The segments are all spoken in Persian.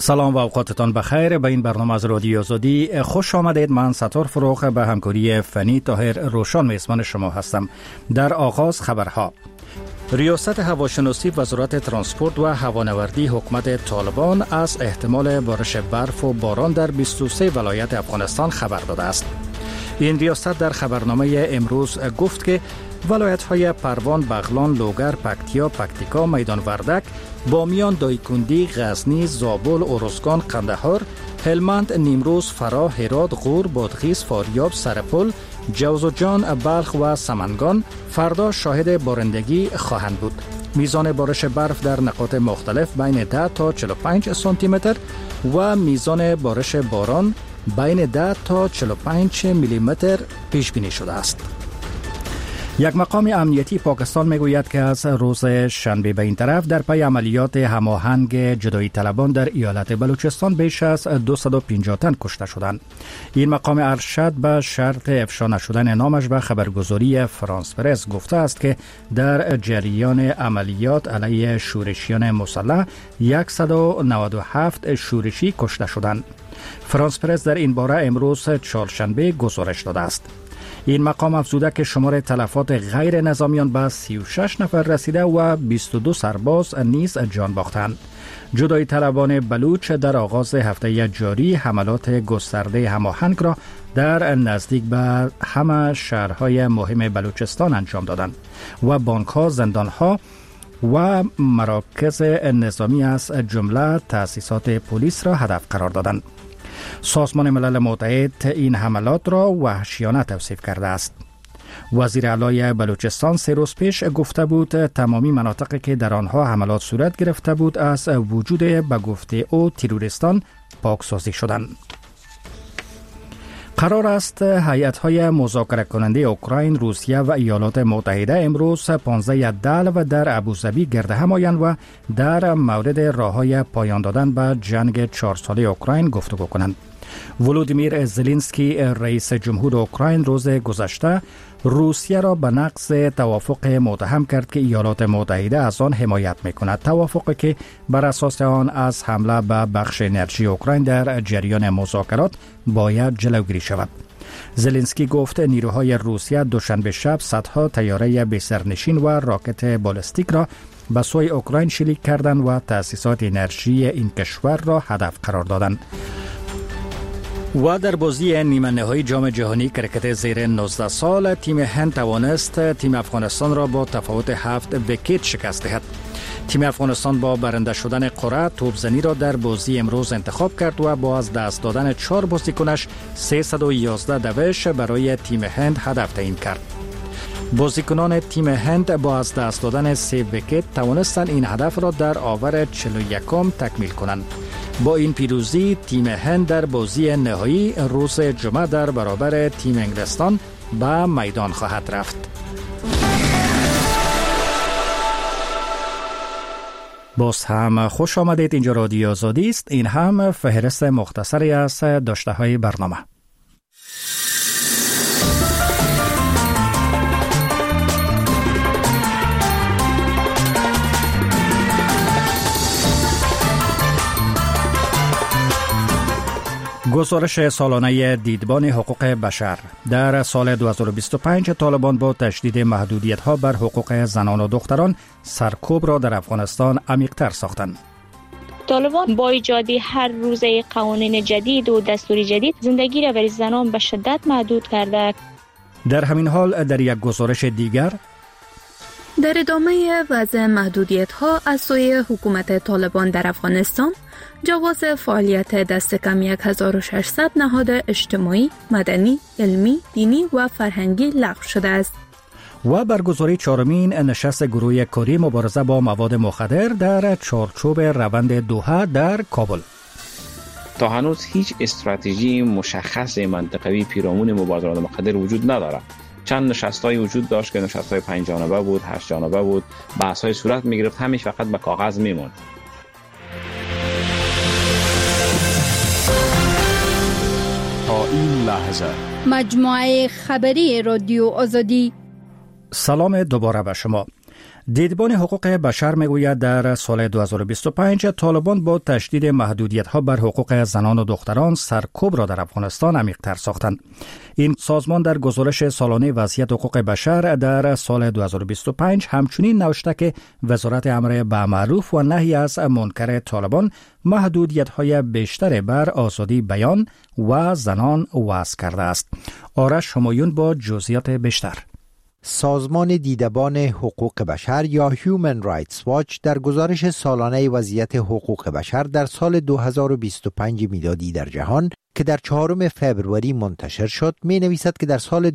سلام و اوقاتتان بخیر. به این برنامه از رادیو آزادی خوش آمدید. من ستار فروغ به همکاری فنی طاهر روشان میزبان شما هستم. در آغاز خبرها. ریاست هواشناسی وزارت ترانسپورت و هوانوردی حکومت طالبان از احتمال بارش برف و باران در 23 ولایت افغانستان خبر داده است. این ریاست در خبرنامه امروز گفت که ولایت‌های پروان، بغلان، لوگر، پکتیا، پکتیکا، میدان وردک، بامیان، دایکندی، غزنی، زابل، ارزگان، قندهار، هلمند، نیمروز، فرا، هرات، غور، بادغیس، فاریاب، سرپل، جوزجان، بلخ و سمنگان فردا شاهد بارندگی خواهند بود. میزان بارش برف در نقاط مختلف بین 10 تا 45 سانتی متر و میزان بارش باران بین 10 تا 45 میلی متر پیش بینی شده است. یک مقام امنیتی پاکستان میگوید که از روز شنبه به این طرف در پی عملیات هماهنگ جدایی طلبان در ایالت بلوچستان بیش از 250 تن کشته شدند. این مقام ارشد به شرط افشا نشدن نامش به خبرگزاری فرانس پرس گفته است که در جریان عملیات علیه شورشیان مسلح 197 شورشی کشته شدند. فرانس پرس در این باره امروز چهارشنبه گزارش داده است. این مقام افزوده که شمار تلفات غیر نظامیان به 36 نفر رسیده و 22 سرباز نیز جان باختند. جدایی طلبان بلوچ در آغاز هفته جاری حملات گسترده هماهنگ را در نزدیک به همه شهرهای مهم بلوچستان انجام دادند و بانک‌ها، زندان‌ها و مراکز نظامی از جمله تأسیسات پلیس را هدف قرار دادند. سازمان ملل متحد این حملات را وحشیانه توصیف کرده است. وزیر اعلی بلوچستان 3 روز پیش گفته بود تمامی مناطقی که در آنها حملات صورت گرفته بود از وجود به گفته او تروریستان پاکسازی شدند. قرار است هیئت‌های مذاکره کننده اوکراین، روسیه و ایالات متحده امروز 15 دلو در ابوظبی گرد هم آیند و در مورد راه‌های پایان دادن به جنگ 4 ساله اوکراین گفتگو کنند. ولودیمیر زلنسکی رئیس جمهور اوکراین روز گذشته روسیه را به نقض توافق متهم کرد که ایالات متحده از آن حمایت می‌کند. توافقی که بر اساس آن از حمله به بخش انرژی اوکراین در جریان مذاکرات باید جلوگیری شود. زلنسکی گفت نیروهای روسیه دوشنبه شب صدها طیاره بی‌سرنشین و راکت بالستیک را به سوی اوکراین شلیک کردند و تأسیسات انرژی این کشور را هدف قرار دادند. و در بازی نیمه نهایی جام جهانی کرکت زیر 19 سال تیم هند توانست تیم افغانستان را با تفاوت 7 ویکت شکست دهد. تیم افغانستان با برنده شدن قرعه توپزنی را در بازی امروز انتخاب کرد و با از دست دادن 4 بازیکنش 311 دوش برای تیم هند هدف تعیین کرد. بازیکنان تیم هند با از دست دادن 3 ویکت توانستند این هدف را در آور 41م تکمیل کنند. با این پیروزی تیم هند در بازی نهایی روز جمعه در برابر تیم انگلستان به میدان خواهد رفت. باز هم خوش آمدید. اینجا رادیو آزادی است. این هم فهرست مختصری از داشته های برنامه. گزارش سالانه دیدبان حقوق بشر. در سال 2025 طالبان با تشدید محدودیت‌ها بر حقوق زنان و دختران سرکوب را در افغانستان عمیق‌تر ساختند. طالبان با ایجاد هر روزه قوانین جدید و دستور جدید زندگی را برای زنان به شدت محدود کرده. در همین حال در یک گزارش دیگر در ادامه وضع محدودیت‌ها از سوی حکومت طالبان در افغانستان، جواز فعالیت دست کم 1600 نهاد اجتماعی، مدنی، علمی، دینی و فرهنگی لغو شده است. و برگزاری 4مین نشست گروه کاری مبارزه با مواد مخدر در چارچوب روند دوحه در کابل. تا هنوز هیچ استراتژی مشخص منطقوی پیرامون مبارزه با مخدر وجود ندارد. چند نشست‌های وجود داشت که نشست‌های 5 جانبه بود، 8 جانبه بود، بحث‌های صورت می‌گرفت، همیشه فقط به کاغذ میموند. تا این لحظه مجموعه خبری رادیو آزادی. سلام دوباره به شما. دیدبان حقوق بشر میگوید در سال 2025 طالبان با تشدید محدودیت‌ها بر حقوق زنان و دختران سرکوب را در افغانستان عمیق‌تر ساختند. این سازمان در گزارش سالانه وضعیت حقوق بشر در سال 2025 همچنین نوشته که وزارت امر بالمعروف و نهی از منکر طالبان محدودیت‌های بیشتر بر آزادی بیان و زنان وضع کرده است. آرش همایون با جزئیات بیشتر. سازمان دیدبان حقوق بشر یا Human Rights Watch در گزارش سالانه وضعیت حقوق بشر در سال 2025 میلادی در جهان که در 4 فبروری منتشر شد می نویسد که در سال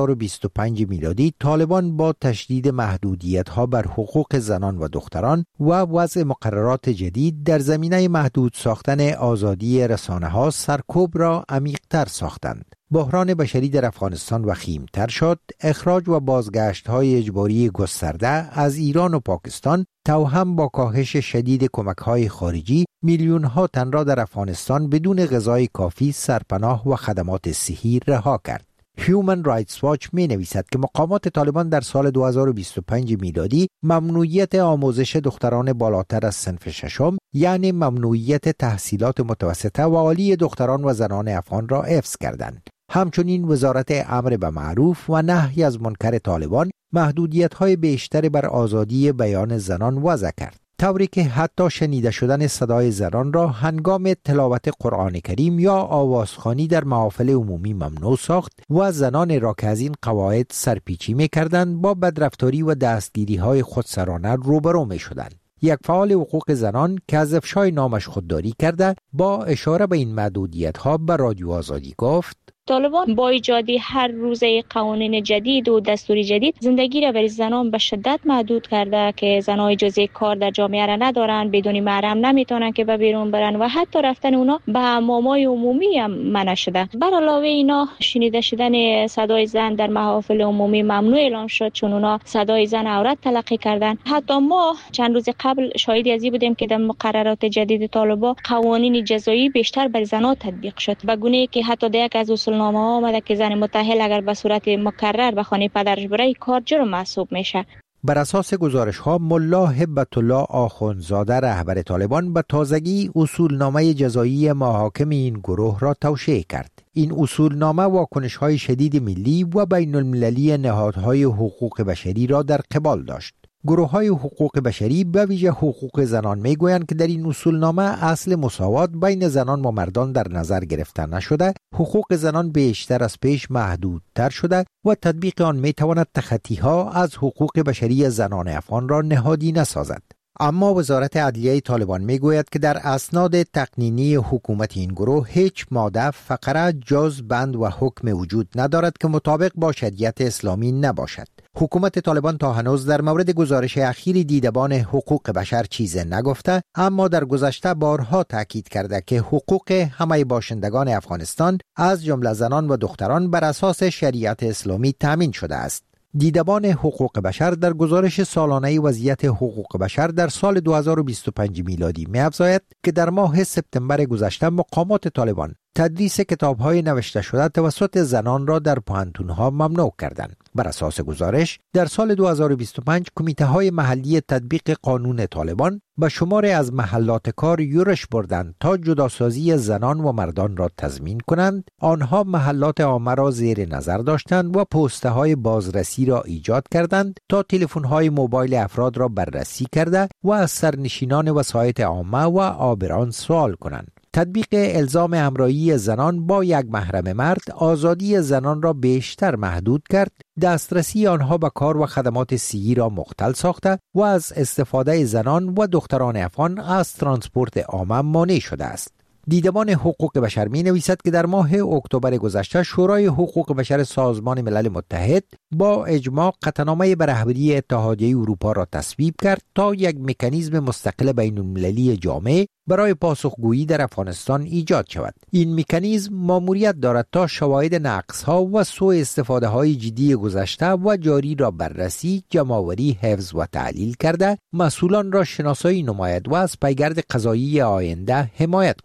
2025 میلادی طالبان با تشدید محدودیت‌ها بر حقوق زنان و دختران و وضع مقررات جدید در زمینه محدود ساختن آزادی رسانه‌ها سرکوب را عمیق‌تر ساختند. بحران بشری در افغانستان وخیم‌تر شد، اخراج و بازگشت‌های اجباری گسترده از ایران و پاکستان توأم با کاهش شدید کمک‌های خارجی میلیون‌ها تن را در افغانستان بدون غذای کافی، سرپناه و خدمات صحی رها کرد. Human Rights Watch می نویسد که مقامات طالبان در سال 2025 میلادی ممنوعیت آموزش دختران بالاتر از صنف ششم، یعنی ممنوعیت تحصیلات متوسطه و عالی دختران و زنان افغان را حفظ کردند. همچنین وزارت امر بالمعروف و نهی از منکر طالبان محدودیت‌های بیشتر بر آزادی بیان زنان وضع کرد، طوری که حتی شنیده شدن صدای زنان را هنگام تلاوت قرآن کریم یا آوازخوانی در محافل عمومی ممنوع ساخت و زنان را که از این قواعد سرپیچی می‌کردند با بدرفتاری و دستگیری‌های خودسرانه روبرو می‌شدند. یک فعال حقوق زنان که از افشای نامش خودداری کرده با اشاره به این محدودیت‌ها به رادیو آزادی گفت: طالبان با ایجاد هر روزه قوانین جدید و دستور جدید زندگی را برای زنان به شدت محدود کرده که زنان اجازه کار در جامعه را ندارند، بدون محرم نمیتونن که به بیرون برن و حتی رفتن اونا به حمامای عمومی هم منع شده. بر علاوه اینا شنیده شدن صدای زن در محافل عمومی ممنوع اعلام شد، چون اونا صدای زن عورت تلقی کردن. حتی ما چند روز قبل شاهدی از این بودیم که در مقررات جدید طالبان قوانین جزایی بیشتر بر زنان تطبیق شد، به گونه‌ای که حتی در یک از نامه آمده که زن متأهل اگر به صورت مکرر به خانه پدرش بره کار جرم محسوب میشه. بر اساس گزارش ها ملا هبت الله آخوندزاده رهبر طالبان به تازگی اصولنامه جزایی محاکم این گروه را توشیح کرد. این اصولنامه واکنش های شدید ملی و بین المللی نهادهای حقوق بشری را در قبال داشت. گروه‌های حقوق بشری به ویژه حقوق زنان میگویند که در این اصولنامه اصل مساوات بین زنان و مردان در نظر گرفته نشده، حقوق زنان بیشتر از پیش محدودتر شده و تطبیق آن میتواند تخطی‌ها از حقوق بشری زنان افغان را نهادی نسازد. اما وزارت عدلیه طالبان میگوید که در اسناد تقنینی حکومت این گروه هیچ ماده، فقره، جز، بند و حکم وجود ندارد که مطابق با شریعت اسلامی نباشد. حکومت طالبان تا هنوز در مورد گزارش اخیر دیدبان حقوق بشر چیزی نگفته، اما در گذشته بارها تاکید کرده که حقوق همه باشندگان افغانستان از جمله زنان و دختران بر اساس شریعت اسلامی تامین شده است. دیدبان حقوق بشر در گزارش سالانه وضعیت حقوق بشر در سال 2025 میلادی می‌افزاید که در ماه سپتامبر گذشته مقامات طالبان تدریس کتاب‌های نوشته شده توسط زنان را در پوهنتون‌ها ممنوع کردند. بر اساس گزارش در سال 2025 کمیته‌های محلی تطبیق قانون طالبان به شمار از محلات کار یورش بردند تا جداسازی زنان و مردان را تضمین کنند. آنها محلات عامه را زیر نظر داشتند و پست‌های بازرسی را ایجاد کردند تا تلفن‌های موبایل افراد را بررسی کرده و از سرنشینان وسایط عامه و عابران سوال کنند. تطبیق الزام همراهی زنان با یک محرم مرد آزادی زنان را بیشتر محدود کرد، دسترسی آنها به کار و خدمات صحی را مختل ساخته و از استفاده زنان و دختران افغان از ترانسپورت عام مانع شده است. دیدبان حقوق بشر می نویسد که در ماه اکتبر گذشته شورای حقوق بشر سازمان ملل متحد با اجماع قطعنامه به رهبری اتحادیه اروپا را تصویب کرد تا یک مکانیزم مستقل بین المللی جامع برای پاسخگویی در افغانستان ایجاد شود. این مکانیزم ماموریت دارد تا شواهد نقص‌ها و سوء استفاده‌های جدی گذشته و جاری را بررسی، جمع‌آوری، حفظ و تحلیل کرده، مسئولان را شناسایی نماید و از پیگرد قضایی آینده حمایت کند.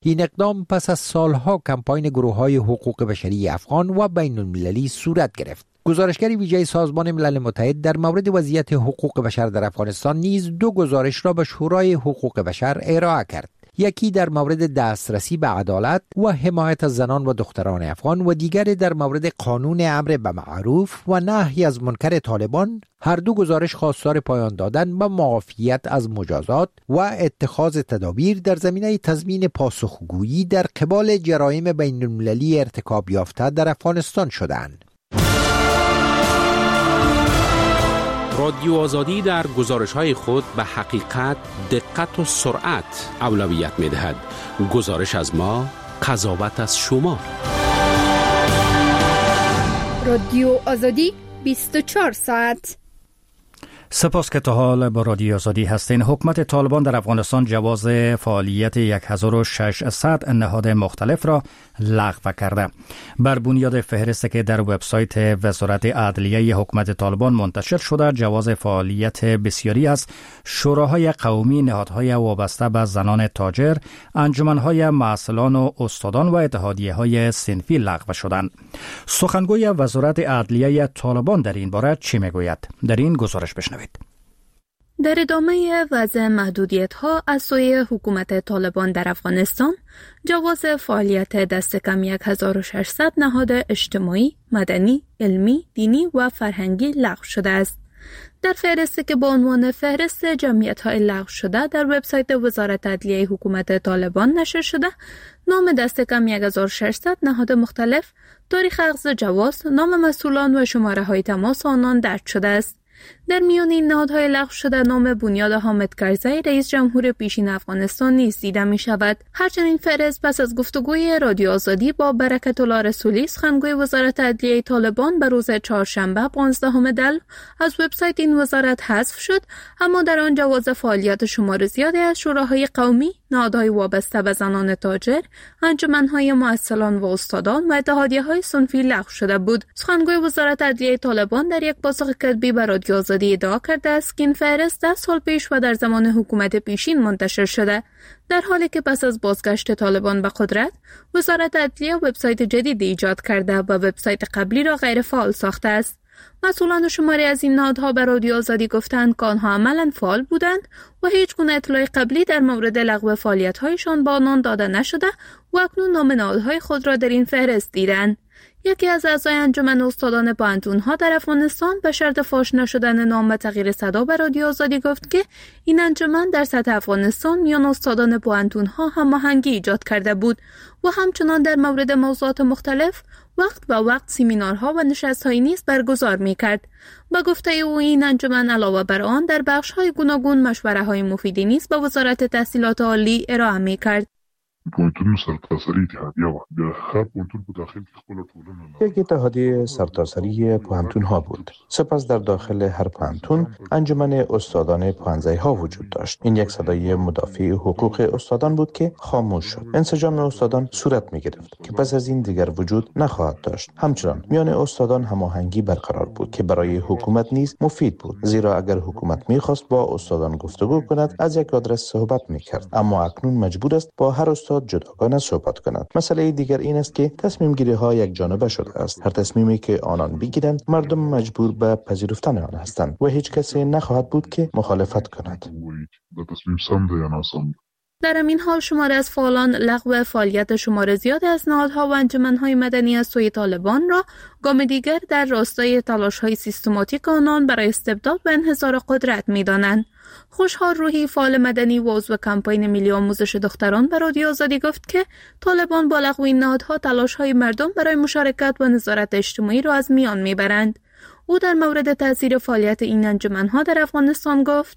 این اقدام پس از سالها کمپاین گروه‌های حقوق بشری افغان و بین المللی صورت گرفت. گزارشگر ویژه سازمان ملل متحد در مورد وضعیت حقوق بشر در افغانستان نیز 2 گزارش را به شورای حقوق بشر ارائه کرد. یکی در مورد دسترسی به عدالت و حمایت از زنان و دختران افغان و دیگری در مورد قانون امر به معروف و نهی از منکر طالبان. هر 2 گزارش خواستار پایان دادن به معافیت از مجازات و اتخاذ تدابیر در زمینه تضمین پاسخگویی در قبال جرایم بین المللی ارتکاب یافته در افغانستان شدند. رادیو آزادی در گزارش‌های خود به حقیقت، دقت و سرعت اولویت می‌دهد. گزارش از ما، قضاوت از شما. رادیو آزادی 24 ساعت. سپاس که تا حال با رادیو آزادی هستین. حکومت طالبان در افغانستان جواز فعالیت 1600 نهاد مختلف را لغو کرده. بر بنیاد فهرستی که در وبسایت وزارت عدلیه حکومت طالبان منتشر شده، جواز فعالیت بسیاری از شوراهای قومی، نهادهای وابسته به زنان تاجر، انجمنهای معسلان و استادان و اتحادیه‌های صنفی لغو شدند. سخنگوی وزارت عدلیه طالبان در این باره چی میگوید؟ در این گزارش بشنوید. در ادامه وضع محدودیت‌ها از سوی حکومت طالبان در افغانستان، جواز فعالیت دست کم 1600 نهاد اجتماعی، مدنی، علمی، دینی و فرهنگی لغو شده است. در فهرستی که با عنوان فهرست جمعیت‌های لغو شده در وبسایت وزارت عدلیه حکومت طالبان نشر شده، نام دست کم 1600 نهاد مختلف، تاریخ اخذ جواز، نام مسئولان و شماره‌های تماس آنان درج شده است. در میان این نهادهای لغو شده نام بنیاد حامد کرزی رئیس جمهور پیشین افغانستان نیز دیده می شود. هرچند فهرست پس از گفتگوی رادیو آزادی با برکت الله رسولی، سخنگوی وزارت عدلیه طالبان، به روز چهارشنبه 15 دل از وبسایت این وزارت حذف شد، اما در آن جواز فعالیت شمار زیادی از شوراهای قومی، نهادهای وابسته به زنان تاجر، انجمنهای معسلان و استادان و اتحادیه‌های صنفی لغو شده بود. سخنگوی وزارت عدلیه طالبان در یک پاسخ کتبی به رادیو آزادی ادعا کرده است که این فهرست 10 سال پیش و در زمان حکومت پیشین منتشر شده، در حالی که پس از بازگشت طالبان به قدرت، وزارت عدلیه وبسایت جدیدی ایجاد کرده و وبسایت قبلی را غیر فعال ساخته است. مسئولان شماری از این نهادها به رادیو آزادی گفتند که آنها عملاً فعال بودند و هیچ گونه اطلاع قبلی در مورد لغو فعالیت‌هایشان به آنان داده نشده و اکنون نام نهادهای خود را در این فهرست دیدند. یکی از اعضای انجمن استادان پوهنتون‌ها در افغانستان به شرط فاش نشدن نام و تغییر صدا به رادیو آزادی گفت که این انجمن در سطح افغانستان میان استادان پوهنتون‌ها هماهنگی ایجاد کرده بود و همچنان در مورد موضوعات مختلف وقت به وقت سمینارها و نشست‌هایی نیز برگزار می‌کرد. با گفته او، این انجمن علاوه بر آن در بخش‌های گوناگون مشوره‌های مفیدی نیز به وزارت تحصیلات عالی ارائه می‌کرد. پوهنتون سرتاسری اتحادیه و هر پوهنتون په داخل کې خپل ټولنه یک اتحادیه سرتاسری پوهنتون ها بود. سپس در داخل هر پوهنتون انجمن استادان پوهنځای ها وجود داشت. این یک صدای مدافع حقوق استادان بود که خاموش شد. انسجام استادان صورت می گرفت که پس از این دیگر وجود نخواهد داشت. همچنان میان استادان هماهنگی برقرار بود که برای حکومت نیز مفید بود، زیرا اگر حکومت می‌خواست با استادان گفتگو کند از یک آدرس صحبت می‌کرد، اما اکنون مجبور است با هر استاد جداگانه صحبت کند. مسئله دیگر این است که تصمیم گیری ها یک جانبه شده است. هر تصمیمی که آنان بگیرند مردم مجبور به پذیرفتن آن هستند و هیچ کسی نخواهد بود که مخالفت کند. در همین حال شماری از فعالان لغو فعالیت شمار زیاد از نهادها و انجمنهای مدنی از سوی طالبان را گام دیگر در راستای تلاش‌های سیستماتیک آنان برای استبداد و انحصار قدرت می‌دانند. خوشحال روحی، فعال مدنی و عضو کمپاین ملی آموزش دختران، به رادیو آزادی گفت که طالبان با لغو این نهادها تلاش‌های مردم برای مشارکت و نظارت اجتماعی را از میان می‌برند. او در مورد تاثیر فعالیت این انجمن‌ها در افغانستان گفت: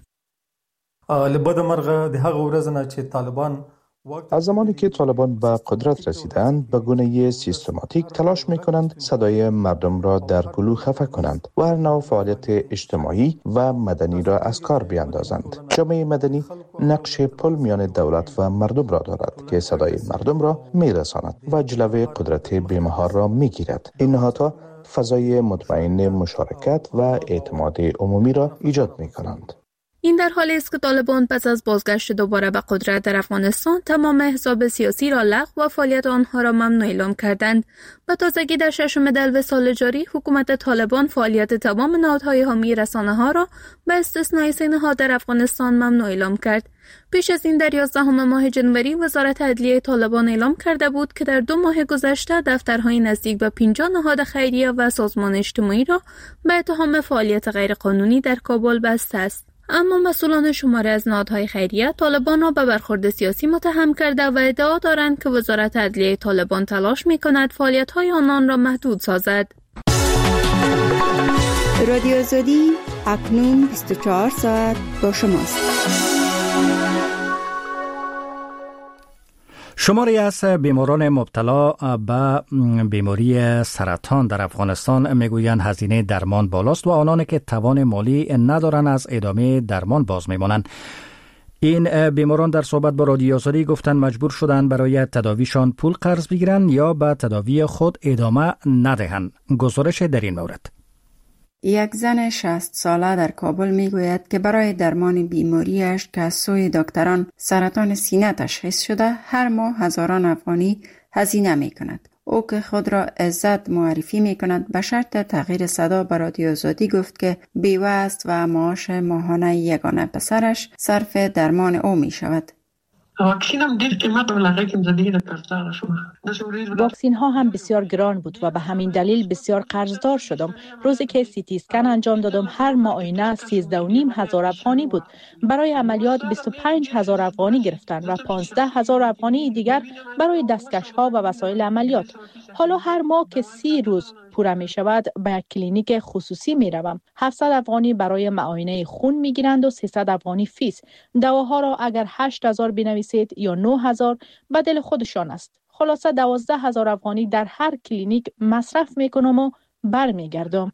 از زمانی که طالبان به قدرت رسیدند به گونه سیستماتیک تلاش می‌کنند صدای مردم را در گلو خفه کنند و هر نوع فعالیت اجتماعی و مدنی را از کار بیاندازند. جامعه مدنی نقش پل میان دولت و مردم را دارد که صدای مردم را می‌رساند و جلوه قدرت بی‌محال را می‌گیرد. این نهادها فضای مطمئن مشارکت و اعتماد عمومی را ایجاد می‌کنند. این در حالی است که طالبان پس از بازگشت دوباره به قدرت در افغانستان تمام احزاب سیاسی را لغو و فعالیت آنها را ممنوع اعلام کردند. به تازگی در 6 دلو سال جاری حکومت طالبان فعالیت تمام نهادهای حامی رسانه‌ها را به استثنای 3 نهاد در افغانستان ممنوع اعلام کرد. پیش از این در 11 ماه جنوری وزارت عدلیه طالبان اعلام کرده بود که در 2 ماه گذشته دفترهای نزدیک به 50 نهاد خیریه و سازمان اجتماعی را به اتهام فعالیت غیرقانونی در کابل بسته است. اما مسئولان شماری از نهادهای خیریه طالبان را به برخورد سیاسی متهم کرده و ادعا دارند که وزارت عدلیه طالبان تلاش می‌کند فعالیت‌های آنان را محدود سازد. رادیو آزادی اکنون 24 ساعت با شماست. شماری از بیماران مبتلا به بیماری سرطان در افغانستان میگویند هزینه درمان بالاست و آنانی که توان مالی ندارند از ادامه درمان باز میمانند. این بیماران در صحبت با رادیو آزادی گفتند مجبور شدند برای تداویشان پول قرض بگیرند یا به تداوی خود ادامه ندهند. گزارش در این مورد. یک زن 60 ساله در کابل میگوید که برای درمان بیماریش که از سوی دکتران سرطان سینه تشخیص شده هر ماه هزاران افغانی هزینه می کند. او که خود را عزت معرفی می کند به شرط تغییر صدا به رادیو آزادی گفت که بیوه است و معاش ماهانه یگانه پسرش صرف درمان او می شود. واکسین ها هم بسیار گران بود و به همین دلیل بسیار قرضدار شدم. روزی که CT اسکن انجام دادم هر معاینه 13,500 افغانی بود. برای عملیات 25,000 افغانی گرفتند و 15,000 افغانی دیگر برای دستکش ها و وسایل عملیات. حالا هر ماه که 30 روز پوره می شود به یک کلینیک خصوصی می روم. 700 افغانی برای معاینه خون می گیرند و 300 افغانی فیس. دواها را اگر 8,000 بنویسید یا 9,000 به دل خودشان است. خلاصه 12,000 افغانی در هر کلینیک مصرف می کنم و بر می گردم.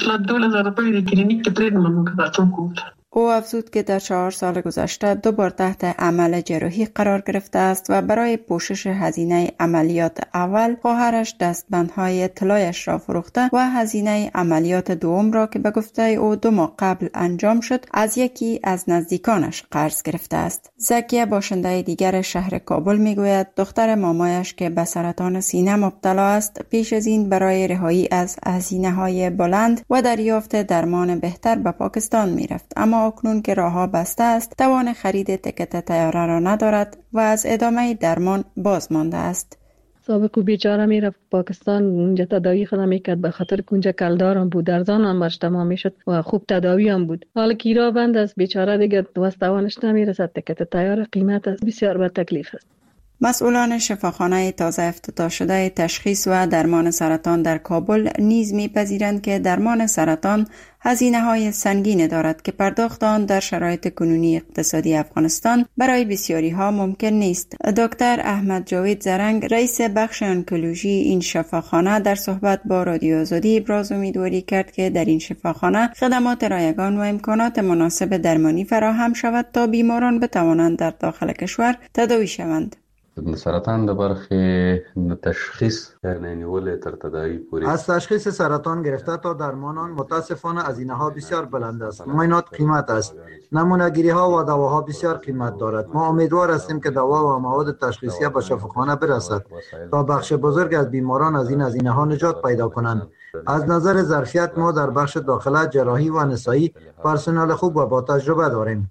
او افزود که در 4 سال گذشته 2 بار تحت عمل جراحی قرار گرفته است و برای پوشش هزینه عملیات اول خواهرش دستبندهای طلایش را فروخته و هزینه عملیات دوم را که به گفته او 2 ماه قبل انجام شد از یکی از نزدیکانش قرض گرفته است. زکیه باشنده دیگر شهر کابل میگوید دختر مامایش که به سرطان سینه مبتلا است پیش از این برای رهایی از هزینه‌های بلند و دریافت درمان بهتر به پاکستان میرفت، اما اکنون که راه‌ها بسته است توان خرید تکت طیاره را ندارد و از ادامه درمان باز مانده است. سابق بیچاره میرفت پاکستان اونجا تداوی خود میکرد به خاطر کنجا کلدارم بود ارزان هم برش تمام میشد و خوب تداوی هم بود. حالا کیرا بند است بیچاره دیگه توانش نمیرسد تکت طیاره قیمت است بسیار با تکلیف است. مسئولان شفاخانه تازه افتتاح شده تشخیص و درمان سرطان در کابل نیز می‌پذیرند که درمان سرطان هزینه‌های سنگین دارد که پرداخت آن در شرایط کنونی اقتصادی افغانستان برای بسیاری‌ها ممکن نیست. دکتر احمد جاوید زرنگ رئیس بخش انکولوژی این شفاخانه در صحبت با رادیو آزادی ابراز امیدواری کرد که در این شفاخانه خدمات رایگان و امکانات مناسب درمانی فراهم شود تا بیماران بتوانند در داخل کشور تداوی شوند. سرطان د برخه تشخیص نیول تر تداوی پوری از تشخیص سرطان گرفته تا درمان آن متاسفانه هزینه‌ها بسیار بلند است. معاینات قیمت است. نمونه‌گیری‌ها و دواها بسیار قیمت دارد. ما امیدوار هستیم که دوا و مواد تشخیصی به شفاخانه برسد تا بخش بزرگ از بیماران از این هزینه‌ها نجات پیدا کنند. از نظر ظرفیت ما در بخش داخله جراحی و نسایی پرسنل خوب و با تجربه داریم.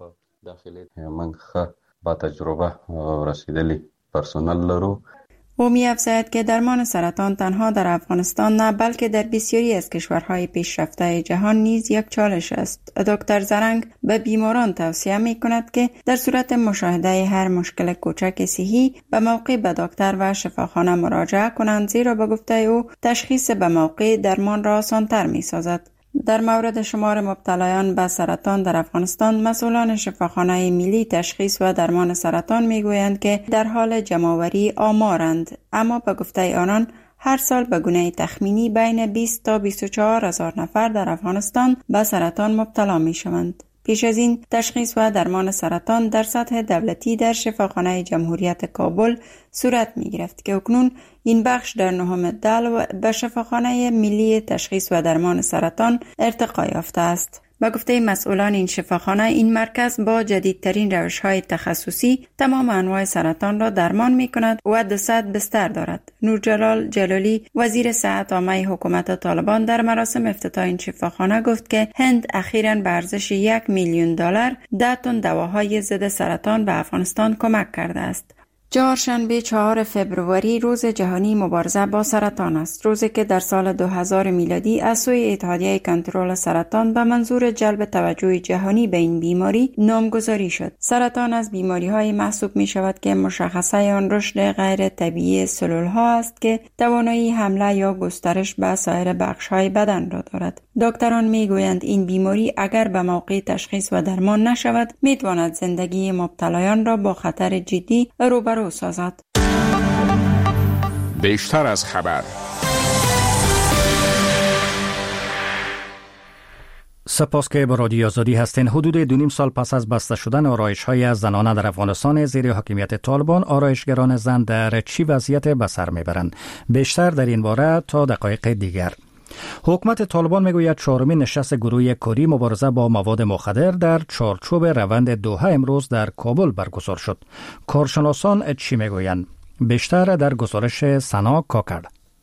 من با تجربه رسیدلی پرسنل لرو. او می‌افزاید که درمان سرطان تنها در افغانستان نه بلکه در بسیاری از کشورهای پیشرفته جهان نیز یک چالش است. دکتر زرنگ به بیماران توصیه می‌کند که در صورت مشاهده هر مشکل کوچک صحی به موقع به دکتر و شفاخانه مراجعه کنند، زیرا به گفته او تشخیص به موقع درمان را آسان‌تر می‌سازد. در مورد شمار مبتلایان به سرطان در افغانستان مسئولان شفاخانه ملی تشخیص و درمان سرطان میگویند که در حال جمع‌آوری آمارند، اما به گفته آنان هر سال به گونه تخمینی بین 20 تا 24 هزار نفر در افغانستان به سرطان مبتلا می شوند. پیش از این تشخیص و درمان سرطان در سطح دولتی در شفاخانه جمهوریت کابل صورت می گرفت که اکنون این بخش در 9 دلو به شفاخانه ملی تشخیص و درمان سرطان ارتقا یافته است. با گفته مسئولان این شفاخانه، این مرکز با جدیدترین روش‌های تخصصی تمام انواع سرطان را درمان می‌کند و 200 بستر دارد. نورجلال جلالی وزیر صحت عامه حکومت طالبان در مراسم افتتاح این شفاخانه گفت که هند اخیراً به ارزش $1 میلیون 10 تن دواهای ضد سرطان به افغانستان کمک کرده است. چهارشنبه 4 فبروری روز جهانی مبارزه با سرطان است، روزی که در سال 2000 میلادی از سوی اتحادیه کنترل سرطان به منظور جلب توجه جهانی به این بیماری نامگذاری شد. سرطان از بیماری‌های محسوب می‌شود که مشخصه آن رشد غیر طبیعی سلول‌ها است که توانایی حمله یا گسترش به سایر بخش‌های بدن را دارد. دکتران می‌گویند این بیماری اگر به موقع تشخیص و درمان نشود، می‌تواند زندگی مبتلایان را با خطر جدی روبرو سازد. بیشتر از خبر. سپاس که با رادیو آزادی هستین. حدود 2.5 سال پس از بسته شدن آرایش‌های زنانه در افغانستان زیر حاکمیت طالبان، آرایشگران زن در چی وضعیت به سر میبرند؟ بیشتر در این باره تا دقایق دیگر. حکومت طالبان میگوید 4مین نشست گروه کوری مبارزه با مواد مخدر در چارچوب روند دوحه امروز در کابل برگزار شد. کارشناسان چی میگویند؟ بیشتر در گزارش سنا کاکر.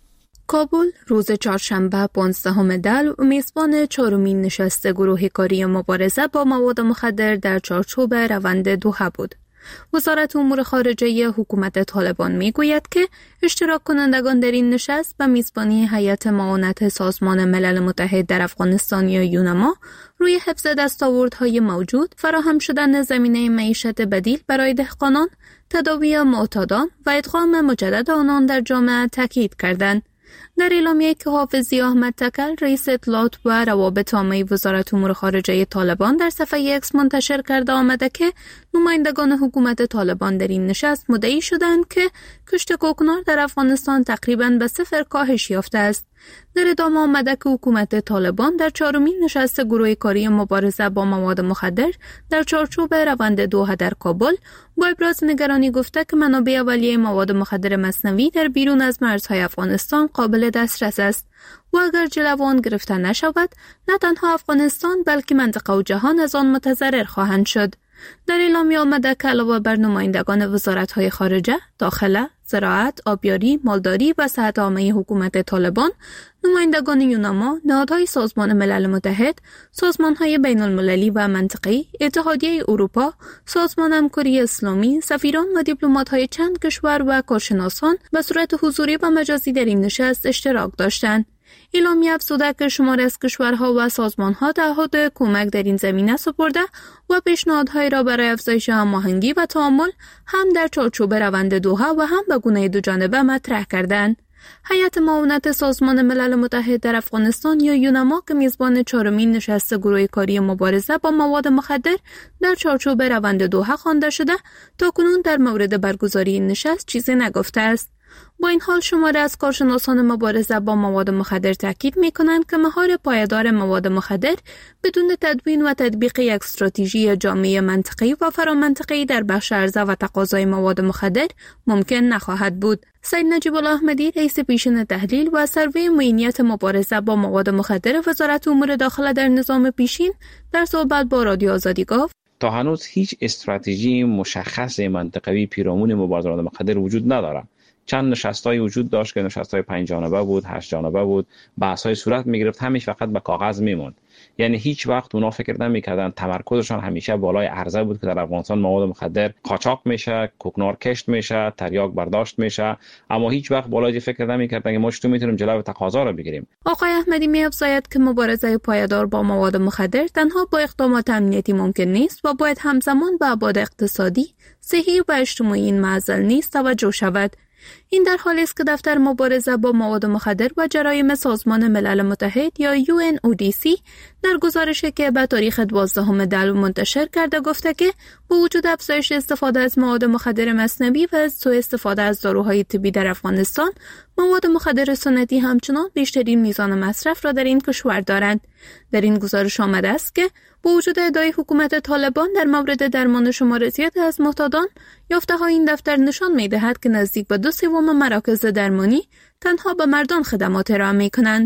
کابل روز چهارشنبه 15 دی میزبان 4مین نشست گروه کاری مبارزه با مواد مخدر در چارچوب روند دوحه بود. وزارت امور خارجه حکومت طالبان میگوید که اشتراک کنندگان در این نشست به میزبانی هیئت معاونت سازمان ملل متحد در افغانستان یا یونما روی حفظ دستاوردهای موجود، فراهم شدن زمینه معیشت بدیل برای دهقانان، تداوی معتادان و ادغام مجدد آنان در جامعه تاکید کردند. در اعلامیه‌ای که حافظی احمد تکل رئیس اطلاعات و روابط عامه وزارت امور خارجه طالبان در صفحه ایکس منتشر کرده آمده که نمایندگان حکومت طالبان در این نشست مدعی شدند که کشت کوکنار در افغانستان تقریباً به 0 کاهش یافته است. در ادامه آمده که حکومت طالبان در 4مین نشست گروه کاری مبارزه با مواد مخدر در چارچوب روند دوحه در کابل با ابراز نگرانی گفته که منابع اولیه مواد مخدر مصنوی در بیرون از مرزهای افغانستان قابل دسترس است و اگر جلو آن گرفته نشود، نه تنها افغانستان بلکه منطقه و جهان از آن متضرر خواهند شد. در اعلامیه آمده که علاوه بر نمایندگان وزارت‌های خارجه، داخله، زراعت، آبیاری، مالداری و صحت عامه حکومت طالبان، نمایندگان یونما، نهادهای سازمان ملل متحد، سازمان‌های بین‌المللی و منطقه‌ای، اتحادیه اروپا، سازمان همکاری اسلامی، سفیران و دیپلمات‌های چند کشور و کارشناسان به صورت حضوری و مجازی در این نشست اشتراک داشتند. اعلامیه افزوده که شماری از کشورها و سازمانها تعهد کمک در این زمینه سپرده و پیشنهادهایی را برای افزایش هماهنگی و تعامل هم در چارچوب روند دوحه و هم به گونه دوجانبه مطرح کردند. هیئت معاونت سازمان ملل متحد در افغانستان یا یونما که میزبان 4مین نشست گروه کاری مبارزه با مواد مخدر در چارچوب روند دوحه خوانده شده، تاکنون در مورد برگزاری این نشست چیزی نگفته است. با این حال شماری از کارشناسان مبارزه با مواد مخدر تاکید می‌کنند که مهار پایدار مواد مخدر بدون تدوین و تطبیق یک استراتژی جامعه منطقی و فرامنطقی در بخش عرضه و تقاضای مواد مخدر ممکن نخواهد بود. سید نجیب الله احمدی رئیس پیشین تحلیل و سروی معینیت مبارزه با مواد مخدر وزارت امور داخله در نظام پیشین در صحبت با رادیو آزادی گفت: تا هنوز هیچ استراتژی مشخص منطقوی پیرامون مبارزه با مواد مخدر وجود ندارد. چند نشست‌های وجود داشت که نشست‌های 5 جانبه بود، 8 جانبه بود، بحث‌های صورت می‌گرفت، همیشه فقط به کاغذ میموند. یعنی هیچ وقت اونا فکر نمی‌کردن، تمرکزشان همیشه بالای عرضه بود که در افغانستان مواد مخدر قاچاق میشه، کوکنار کشت میشه، تریاک برداشت میشه، اما هیچ وقت بالای فکر نمی‌کردن که ما چطور میتونیم جلوی تقاضا رو بگیریم. آقای احمدی می‌افزاید که مبارزه پایدار با مواد مخدر تنها با اقدامات امنیتی ممکن نیست و باید همزمان به ابعاد اقتصادی، صحی و اجتماعی این معضل نیز توجه شود. این در حالی است که دفتر مبارزه با مواد مخدر و جرایم سازمان ملل متحد یا UNODC در گزارشی که به تاریخ 12 دی منتشر کرده گفته که با وجود افزایش استفاده از مواد مخدر مصنوی و سوء استفاده از داروهای طبی در افغانستان، مواد مخدر سنتی همچنان بیشترین میزان مصرف را در این کشور دارند. در این گزارش آمده است که با وجود ادعای حکومت طالبان در مورد درمان شمار زیادی از معتادان، یافته‌های این دفتر نشان می‌دهد که نزدیک به 2/3 مراکز درمانی تنها به مردان خدمات ارائه می‌کنند.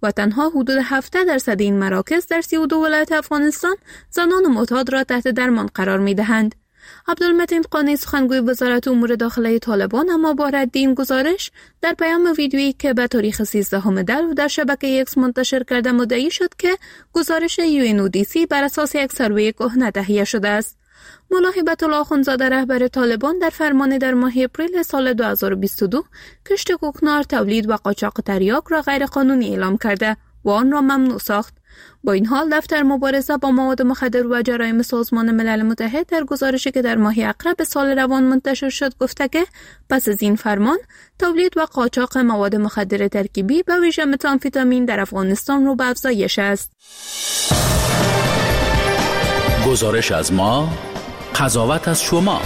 و تنها حدود 17% این مراکز در 32 ولایت افغانستان زنان معتاد را تحت درمان قرار می دهند. عبدالمتین قانی سخنگوی وزارت امور داخله طالبان اما با رد این گزارش در پیام ویدیویی که به تاریخ 13 دلو در شبکه ایکس منتشر کرده مدعی شد که گزارش UNODC بر اساس یک سروی کهنه تهیه شده است. ملا هیبت الله آخوندزاده رهبر طالبان در فرمانی در ماه اپریل سال 2022 کشت کوکنار، تولید و قاچاق تریاک را غیر قانونی اعلام کرده و آن را ممنوع ساخت. با این حال دفتر مبارزه با مواد مخدر و جرایم سازمان ملل متحد در گزارشی که در ماه اقرب سال روان منتشر شد گفته که پس از این فرمان تولید و قاچاق مواد مخدر ترکیبی به ویژه متامفتامین در افغانستان رو به افزایش است. گزارش از ما، قضاوت از شما.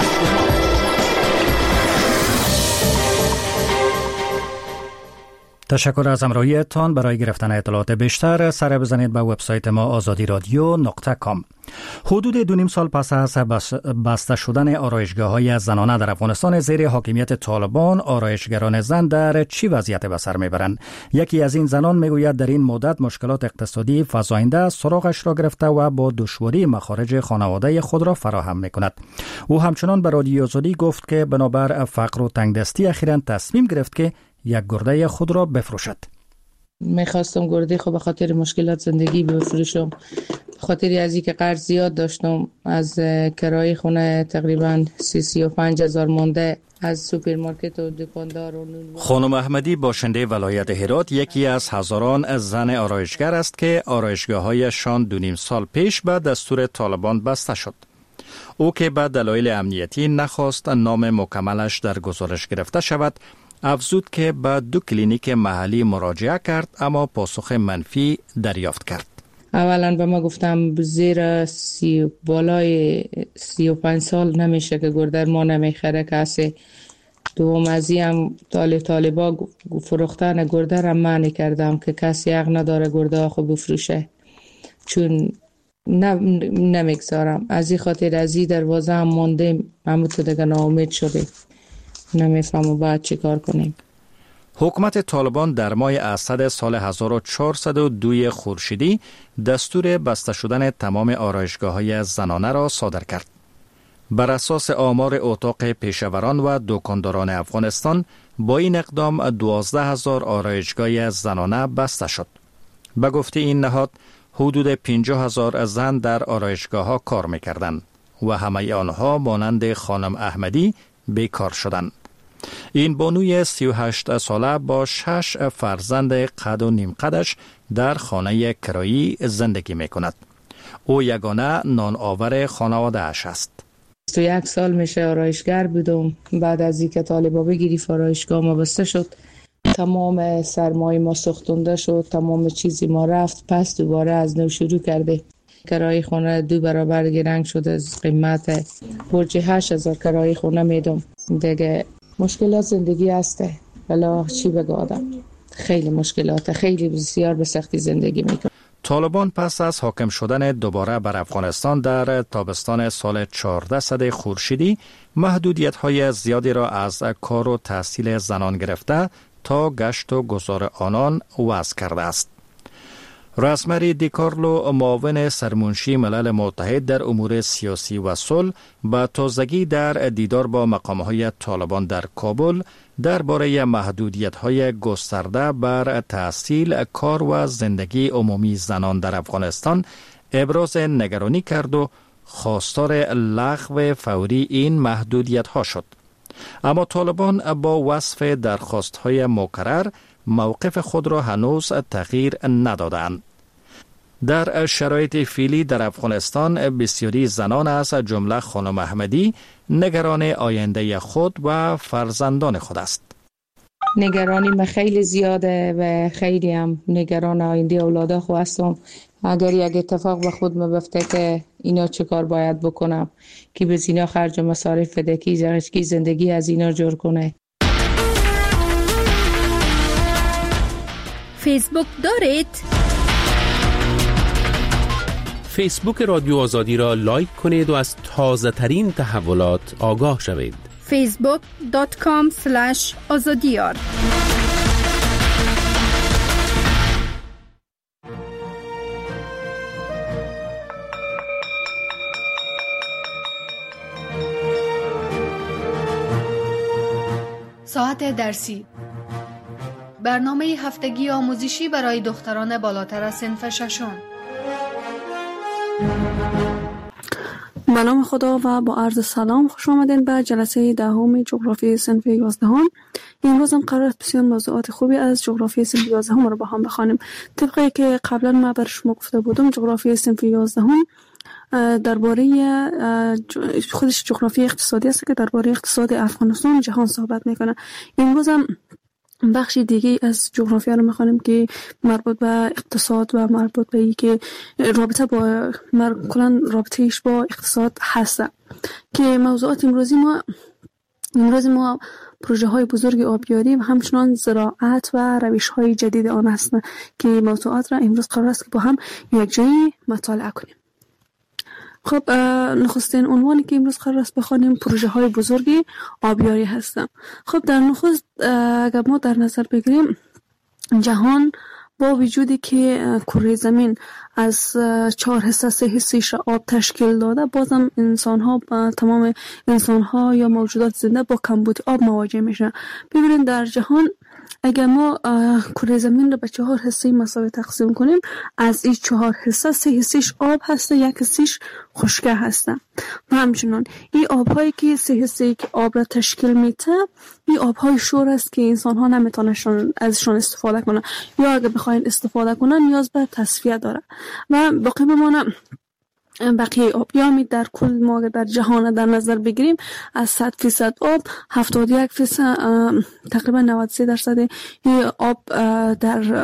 تشکر از همراهیتان. برای گرفتن اطلاعات بیشتر سر بزنید به وبسایت ما azadiradyo.com. حدود 2.5 سال پس از بسته شدن آرایشگاه‌های زنانه در افغانستان زیر حاکمیت طالبان، آرایشگران زن در چی وضعیت به سر میبرند؟ یکی از این زنان میگوید در این مدت مشکلات اقتصادی فزاینده سراغش را گرفته و با دشواری مخارج خانواده خود را فراهم میکند. او همچنان به رادیو آزادی گفت که بنابر فقر و تنگدستی اخیراً تصمیم گرفت که یک گرده خود را بفروشد. میخواستم گرده خود به خاطر مشکلات زندگی بفروشم، به خاطر از اینکه قرض زیاد داشتم، از کرایه خونه تقریبا 35 هزار مونده، از سوپرمارکت و دکاندار و نون. خانم احمدی باشنده ولایت هرات یکی از هزاران زن آرایشگر است که آرایشگاه‌هایشان 2.5 سال پیش به دستور طالبان بسته شد. او که به دلایل امنیتی نخواست نام مکملش در گزارش گرفته شود، افزود که به 2 کلینیک محلی مراجعه کرد اما پاسخ منفی دریافت کرد. اولا به ما گفتم زیر بالای 35 سال نمیشه که گرده ما نمیخره کسی. دوم از هم طالبا فروختن گرده را منع کردم که کسی حق نداره گرده خود بفروشه، چون نمیگذارم. از این خاطر از این دروازه هم ماندیم، همونطور دیگه ناامید شدیم، نمیفهمم باید چی کار کنیم. حکومت طالبان در ماه اسد سال 1402 خورشیدی دستور بسته شدن تمام آرایشگاه‌های زنانه را صادر کرد. بر اساس آمار اتاق پیشوران و دکانداران افغانستان با این اقدام 12,000 آرایشگاه زنانه بسته شد. به گفته این نهاد حدود 50,000 زن در آرایشگاه‌ها کار می‌کردند و همه آنها مانند خانم احمدی بیکار شدند. این بانوی 38 ساله با 6 فرزند قد و نیم قدش در خانه کرایی زندگی می کند. او یگانه نان آور خانواده اش است. 21 سال میشه آرایشگر بودم. بعد از اینکه طالبا بگیری آرایشگاه ما بسته شد، تمام سرمایه ما سوختونده شد، تمام چیزی ما رفت، پس دوباره از نو شروع کرده. کرایه خونه 2 برابر گرنگ شده از قیمت. برج 8,000 کرایه خونه میدم. دیگه مشکلات زندگی هسته، بلا چی بگو آدم، خیلی مشکلات، خیلی بسیار به سختی زندگی میکنه. طالبان پس از حاکم شدن دوباره بر افغانستان در تابستان سال 1400 خورشیدی محدودیت‌های زیادی را از کار و تحصیل زنان گرفته تا گشت و گذار آنان وضع کرده است. راسمری دیکارلو، معاون سرمنشی ملل متحد در امور سیاسی و صلح، با تازگی در دیدار با مقام‌های طالبان در کابل درباره محدودیت‌های گسترده بر تحصیل، کار و زندگی عمومی زنان در افغانستان ابراز نگرانی کرد و خواستار لغو فوری این محدودیت‌ها شد. اما طالبان با وصف درخواست‌های مکرر موقف خود را هنوز تغییر ندادند. در شرایط فعلی در افغانستان بسیاری زنان از جمله خانم احمدی نگران آینده خود و فرزندان خود است. نگرانی من خیلی زیاده و خیلی هم نگران آینده اولادا خود هستم. اگر یک اتفاق به خود میفته که اینا چه کار باید بکنم که به اینا خرج مصارف بده، کی زندگی از اینا جور کنه. فیسبوک دارید؟ فیسبوک رادیو آزادی را لایک کنید و از تازه ترین تحولات آگاه شوید. facebook.com/azadiyar ساعت درسی، برنامه هفتگی آموزشی برای دختران بالاتر از صنف ششم. به نام خدا و با عرض سلام، خوش آمدین به جلسه دهم جغرافی صنف 11. امروز هم قرار است بسیار موضوعات خوبی از جغرافی صنف 11 رو با هم بخوانیم. طبقی که قبلا ما بر شما گفته بودم، جغرافی صنف 11 درباره خودش جغرافی اقتصادی است که درباره اقتصاد افغانستان جهان صحبت میکنه. امروز هم بخش دیگه از جغرافیا رو میخوانیم که مربوط به اقتصاد و مربوط به اینکه رابطه با کلا رابطهش با اقتصاد هست. که موضوعات امروز ما پروژه های بزرگ آبیاری و همچنان زراعت و روش های جدید آن است که موضوعات را امروز قرار است که با هم یک جایی مطالعه کنیم. خب، نخستین عنوانی که امروز قرار است بخوانیم پروژه های بزرگی آبیاری هستند. خب، در نخست اگر ما در نظر بگیریم، جهان با وجودی که کره زمین از 4 حصه 3 حصه‌اش آب تشکیل داده، بازم تمام انسان‌ها یا موجودات زنده با کمبود آب مواجه میشن. ببینید در جهان اگر ما کره زمین رو به 4 حصه مساوی تقسیم کنیم، از این 4 حصه 3 حصه‌اش آب هست، 1 حصه‌اش خشکی هست. و همچنان این آب‌هایی که 3 حصه که آب را تشکیل میده، این آب‌های شور است که انسان‌ها نمیتونن ازشون استفاده کنن، یا اگر بخواین استفاده کنن نیاز به تصفیه داره. و باقی بمونه بقیه آب. یا در کل ما در جهان در نظر بگیریم، از 100% آب 71%، تقریبا 93% آب در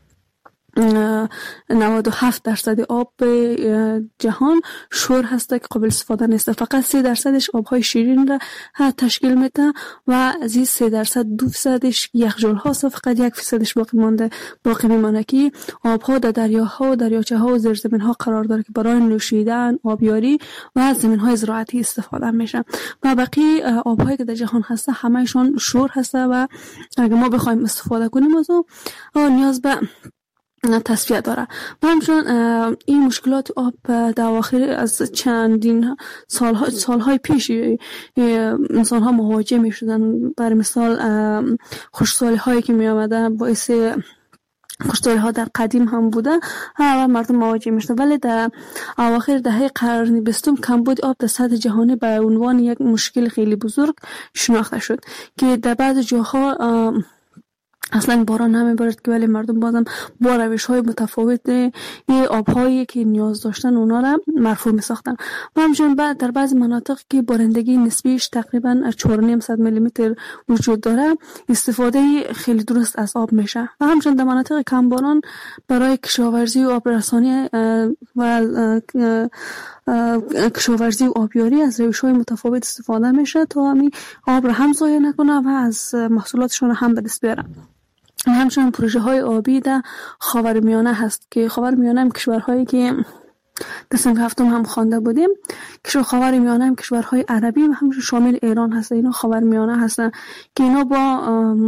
97% آب جهان شور هست که قابل استفاده نیست. فقط 3% آبهای شیرین را تشکیل میده و از این 3% 2% یخچال هاست. فقط 1% باقی میمانه که آبها در دریاها و دریاچه ها و زیرزمین ها قرار داره که برای نوشیدن، آبیاری و زمین های زراعتی استفاده میشه. و باقی آبهایی که در جهان هست همهشون شور هست و اگه ما بخوایم استفاده کنیم از اون نیاز به تصفیه داره. و همچنان این مشکلات آب در اواخر از چندین سالهای پیش انسان ها مواجه می شدن. برای مثال خشکسالی هایی که می آمده باعث خشکسالی ها در قدیم هم بوده و مردم مواجه می شدن، ولی در اواخر دهه قرن 20 کمبود آب در سطح جهانی به عنوان یک مشکل خیلی بزرگ شناخته شد که در بعض جاها اصلا باران نمیبارد که ولی مردم بازم با روش‌های متفاوت این آب‌هایی که نیاز داشتن اونا را مرفوع می‌ساختن. و همچنین بعد در بعضی مناطق که بارندگی نسبیش تقریبا 4.5 میلیمتر وجود داره، استفاده خیلی درست از آب میشه. و همچنین در مناطق کم باران برای کشاورزی و آبرسانی و کشاورزی و آبیاری از روش‌های متفاوت استفاده میشه تا همین آب را هم ضایع نکنه و از محصولاتشون هم به دست بیاره. همچنین پروژه های آبی در خاورمیانه هست که خاورمیانه هم کشورهایی که در صنف 7 هم خوانده بودیم، خاورمیانه هم کشورهای عربی و همچنین شامل ایران هست. اینا خاورمیانه هستن که اینا با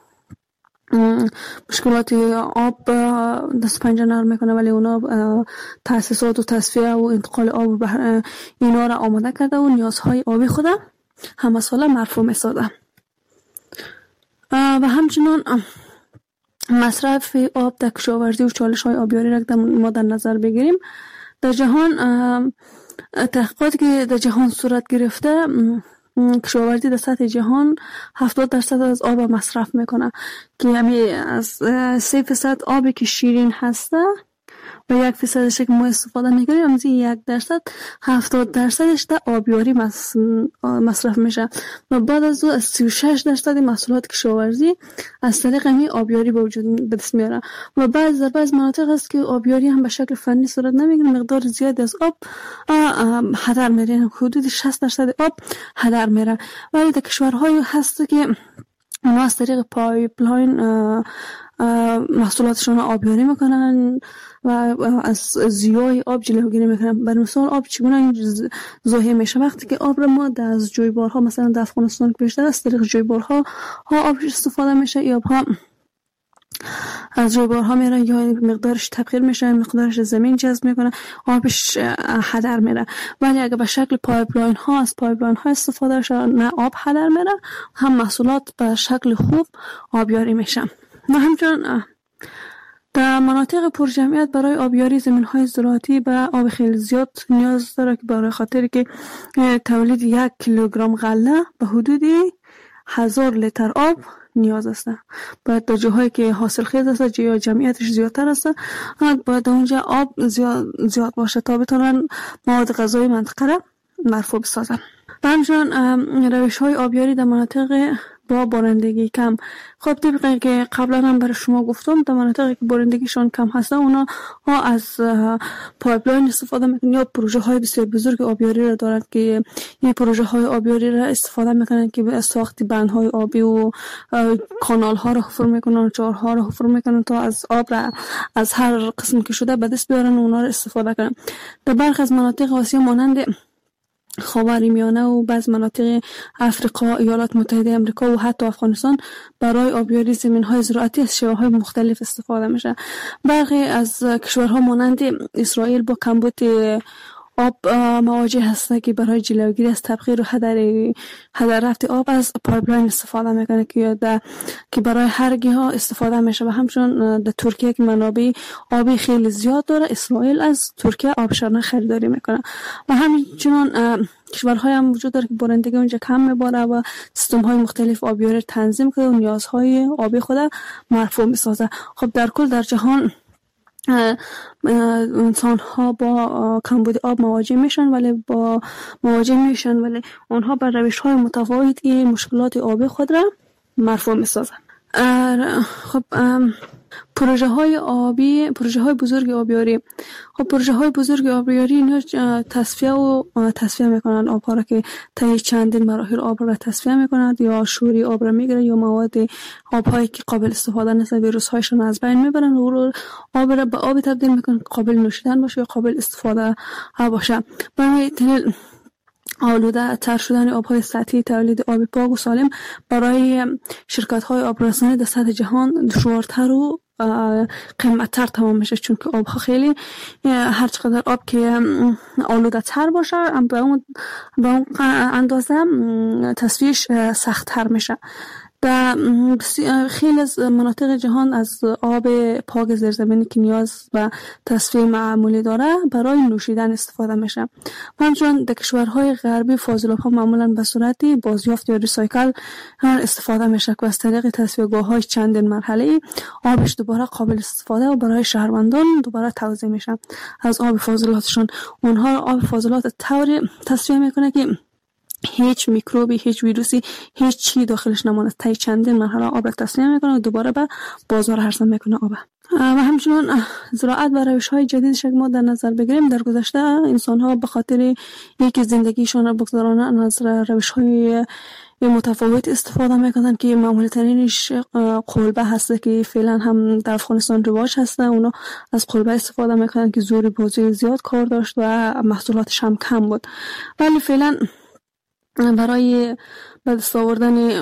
مشکلات آب دست پنجه نرم میکنه، ولی اونا تأسیسات و تصفیه و انتقال آب اینا را آماده کرده و نیازهای آبی خود همه ساله مرفوع میسازه. و همچنین مصرف آب در کشاورزی و چالش‌های آبیاری را ما در نظر بگیریم، در جهان تحقیقاتی که در جهان صورت گرفته، کشاورزی در سطح جهان 70% از آب مصرف میکنه که همین از 3% آبی که شیرین هسته و 1% که ما استفاده میکنیم، از 1% 70% در آبیاری مصرف میشه. و بعد از 36% محصولات کشاورزی از طریق همین آبیاری به وجود به دست میاره. و در بعض مناطق هست که آبیاری هم به شکل فنی صورت نمیگیره، مقدار زیادی از آب هدر میره، حدود 60% آب هدر میره. ولی در کشورهایی هست که اونا از طریق پایپلاین محصولاتشون آبیاری میکنن و از زیای آب جلوگیری میکنن. برای مثال آب چگونه ضایع میشه؟ وقتی که آب را ما از جویبارها، مثلا در افغانستان که بیشتر از طریق جویبارها آب استفاده میشه، این آبها از جویبارها میره یا مقدارش تبخیر میشه، مقدارش زمین جذب میکنه، آبش هدر میره. ولی اگه به شکل پایپلاین ها از پایپلاین ها استفاده شه، نه آب هدر میره، هم محصولات به شکل خوب آبیاری میشه. و همچنین در مناطق پرجمعیت برای آبیاری زمین‌های زراعتی به آب خیلی زیاد نیاز داره، که برای خاطر که تولید 1 کیلوگرم غله به حدود 1000 لیتر آب نیاز است. باید در جاهایی که حاصل خیز است یا جمعیتش زیادتر است، باید اونجا آب زیاد باشه تا بتونن مواد غذایی منطقه را مرفوع بسازن. و همچنین روش‌های آبیاری در مناطق با بارندگی کم. خب طبقی که قبلا هم برای شما گفتم، در مناطقی که بارندگیشون کم هست اونا از پایپلاین استفاده میکنن یا پروژه های بسیار بزرگ آبیاری را دارند که این پروژه های آبیاری را استفاده میکنن که به ساخت بندهای آبی و کانال ها را حفر میکنن، چارها را حفر میکنن تا از آب را از هر قسم که شده به دست بیارن و اونا را استفاده کنن. در برخی از مناطق آسیا مانند خاورمیانه و بعض مناطق افریقا، ایالات متحده آمریکا و حتی افغانستان برای آبیاری زمین‌های زراعتی از شیوه‌های مختلف استفاده میشه. برخی از کشورها مانند اسرائیل با کمبود آب مواجه هستند که برای جلوگیری از تبخیر و هدر رفت آب از پایپلاین استفاده میکنه که برای هر گیاه استفاده میشه. و همچنین در ترکیه که منابع آبی خیلی زیاد داره، اسرائیل از ترکیه آبشارانه خریداری میکنه. و همچنین کشورهای هم وجود داره که بارندگی اونجا کم میباره و سیستم‌های مختلف آبیاری تنظیم کنه و نیازهای آبی خود مرفوع میسازه. خب در کل در جهان انسان ها با کمبود آب مواجه میشن، ولی آنها بر روش های متفاوتی مشکلات آبی خود را مرفوع میسازن. خب پروژه های بزرگ آبیاری. خب پروژه های بزرگ آبیاری اینا تصفیه میکنن آبها را که طی چندین مراحل آب را تصفیه میکنند، یا شوری آب را میگیرن یا مواد آبهایی که قابل استفاده نیست ویروس هایشون از بین میبرن و آب را به آب تبدیل میکنن که قابل نوشیدن باشه یا قابل استفاده باشه. برای آلوده تر شدن آبهای سطحی، تولید آب پاک و سالم برای شرکت‌های آبرسانی در سطح جهان دشوارتر و قیمت‌تر تمام میشه، چون که آبها خیلی هر چقدر آب که آلوده تر باشه به اون اندازه تصفیهش سخت‌تر میشه. در خیلی از مناطق جهان از آب پاک زیرزمینی که نیاز و تصفیه معمولی داره برای نوشیدن استفاده میشه. همچنین در کشورهای غربی فاضلاب‌ها معمولاً به صورت بازیافت یا ریسایکل استفاده میشه که از طریق تصفیه‌گاه‌های چندین مرحله‌ای آبش دوباره قابل استفاده و برای شهروندان دوباره توزیع میشه از آب فاضلاتشون. اونها آب فاضلات طوری تصفیه میکنه که هیچ میکروبی، هیچ ویروسی، هیچ چی داخلش نمونه. طی چندین مرحله آب را تصفیه میکنه و دوباره به بازار عرضه میکنه آب. و همچنین زراعت و روش‌های جدیدش ما در نظر بگیریم، در گذشته انسان‌ها به خاطر یکی زندگیشون را بگذارانه از روش‌های متفاوت استفاده میکنن که معمولی ترینش قلبه هسته که فعلا هم در افغانستان رواج هسته. اونا از قلبه استفاده میکنن که زوری بازی زیاد کار داشت و محصولاتش هم کم بود. ولی فعلا برای به دست آوردن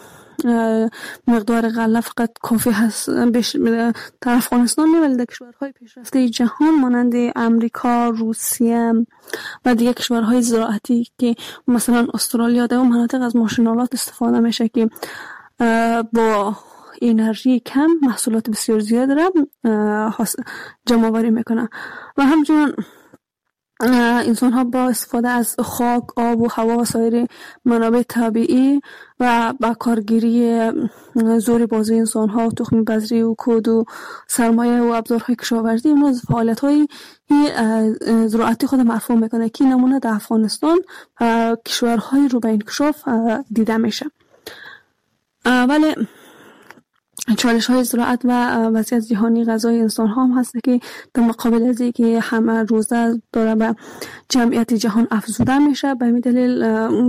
مقدار غله فقط کافی هست در افغانستان، ولی در کشورهای پیشرفته جهان مانند امریکا، روسیه و دیگر کشورهای زراعتی که مثلا استرالیا در اون مناطق از ماشین‌آلات استفاده میشه که با انرژی کم محصولات بسیار زیاد را جمع آوری میکنه. و همچنین انسان ها با استفاده از خاک، آب و هوا و سایر منابع طبیعی و با کارگیری زور بازی انسان ها، تخم بذری و کود و سرمایه و ابزارهای کشاورزی، اون از فعالیت های زراعتی خود مرفوع میکنه که نمونه در افغانستان کشورهای رو به انکشاف دیده میشه. ولی چالش های زراعت و وضعیت جهانی غذای انسان ها هم هست که در مقابل از اینکه همه روزه داره به جمعیت جهان افزوده میشه، به همین دلیل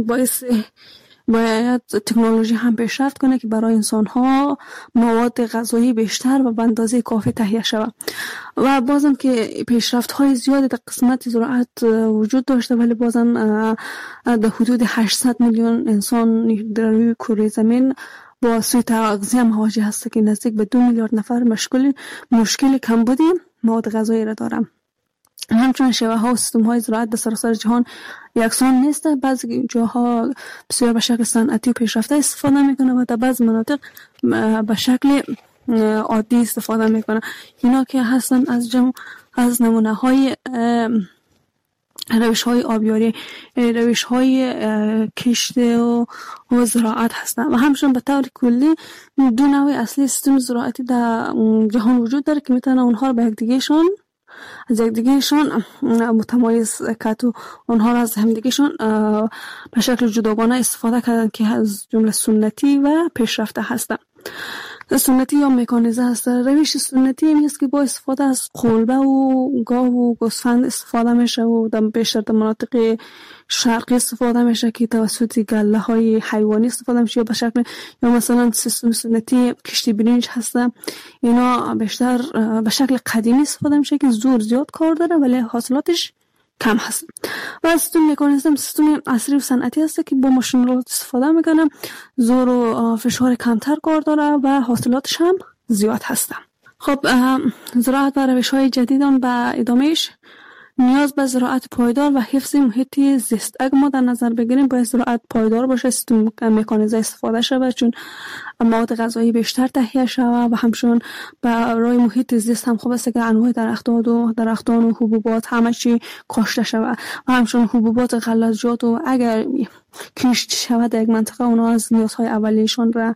باید تکنولوژی هم پیشرفت کنه که برای انسان ها مواد غذایی بیشتر و به اندازه کافی تهیه شود. و بازم که پیشرفت های زیادی در قسمت زراعت وجود داشته، ولی بازم در حدود 800 میلیون انسان در روی کره زمین با سوء تغذیه مواجه هست که نزدیک به 2 میلیارد نفر مشکل کمبود مواد غذایی را دارند. همچنین شیوه ها و سیستم های زراعت به سراسر جهان یکسان نیست. بعضی جاها بسیار به شکل صنعتی و پیشرفته استفاده میکنه و در بعض مناطق به شکل عادی استفاده میکنه. اینا که هستن از نمونه های روش های آبیاری، روش های کشت و زراعت هستن و همچنین به طور کلی 2 نوع اصلی سیستم زراعتی در جهان وجود داره که میتونه اونها رو به یکدیگهشون متمایز کرد و اونها رو از همدیگهشون به شکل جداگانه استفاده کردن که از جمله سنتی و پیشرفته هستن. سنتی یا مکانیزه هست. روش سنتی این است که با استفاده از قلبه و گاو و گوسفند استفاده میشه و بیشتر در مناطق شرقی استفاده میشه که توسط گله های حیوانی استفاده میشه، یا به شکل یا مثلا سیستم سنتی کشتی برنج هست. اینا بیشتر به شکل قدیمی استفاده میشه که زور زیاد کار داره ولی حاصلاتش کم هست. و سیستم مکانیزم سیستم عصری و صنعتی هست که با ماشین‌آلات استفاده میکنه، زور و فشار کمتر کار داره و حاصلاتش هم زیاد هست. خب زراعت و روش‌های جدیدان به ادامهش نیاز به زراعت پایدار و حفظ محیط زیست. اگه ما در نظر بگیریم باید زراعت پایدار باشه، سیستم مکانیزه استفاده شود چون مواد غذایی بیشتر تهیه شود و همچنین برای محیط زیست هم خوب است که انواع درختان و حبوبات همه چی کاشته شود و همچنین حبوبات غلظیات و اگر کشت شود در یک منطقه اونا از نیازهای اولیه‌شان را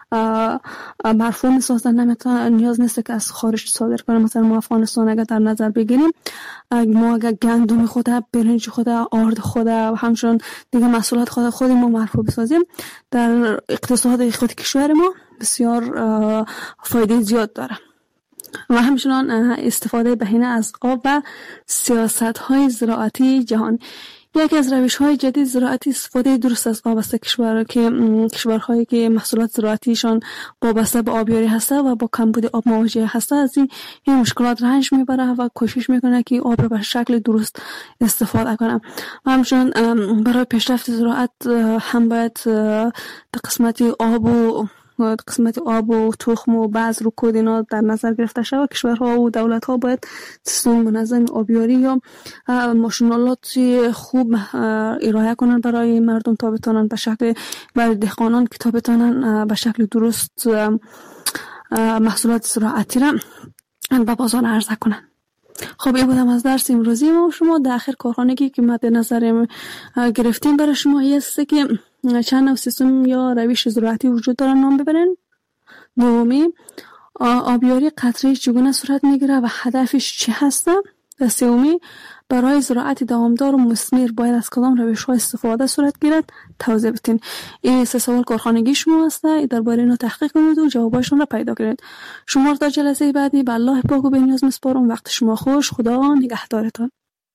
مرفوع می‌سازن، نیاز نیست که از خارج صادر کنیم. مثلا ما افغانستان اگر در نظر بگیریم، ما اگر گندم خود، برنج خود، آرد خود و همچنین دیگه محصولات خود ما مرفوع بسازیم، در اقتصاد خود کشور ما بسیار فایده زیاد داره. و همچنین استفاده بهینه از آب و سیاست‌های زراعتی جهان. یکی از روش‌های جدید زراعتی استفاده درست از آب است. کشورهایی که محصولات زراعتیشان وابسته به آبیاری هست و با کمبود آب مواجه هست از این مشکلات رنج میبره و کوشش میکنه که آب را به شکل درست استفاده کنه. و همچنین برای پیشرفت زراعت هم باید قسمت آب و تخم و بذر و کود اینا در نظر گرفته شود. کشورها و دولت‌ها باید سیستم منظم آبیاری یا ماشین‌آلات خوب ارائه کنند برای مردم تا بتوانند به شکل برای دهقانان که تا بتوانند به شکل درست محصولات زراعتی را به بازار عرضه کنند. خب این بودم از درس امروزی ما. شما در آخر کارخانگی که مد نظر گرفتیم برای شما است که چند نوع سیستم یا روش زراعتی وجود دارن نام ببرین. دومی، آبیاری قطره‌ای چگونه صورت میگیره و هدفش چی هست؟ و سومی، برای زراعت دوامدار و مثمر باید از کدام روش‌ها استفاده صورت گیرد؟ توضیح بدین. این 3 سوال کارخانگی شما هست. درباره اینا تحقیق کنید و جوابشون را پیدا کنید. شما را تا جلسه بعدی به الله پاک و بی‌نیاز میسپارم. وقت شما خوش. خدا نگهدارتان.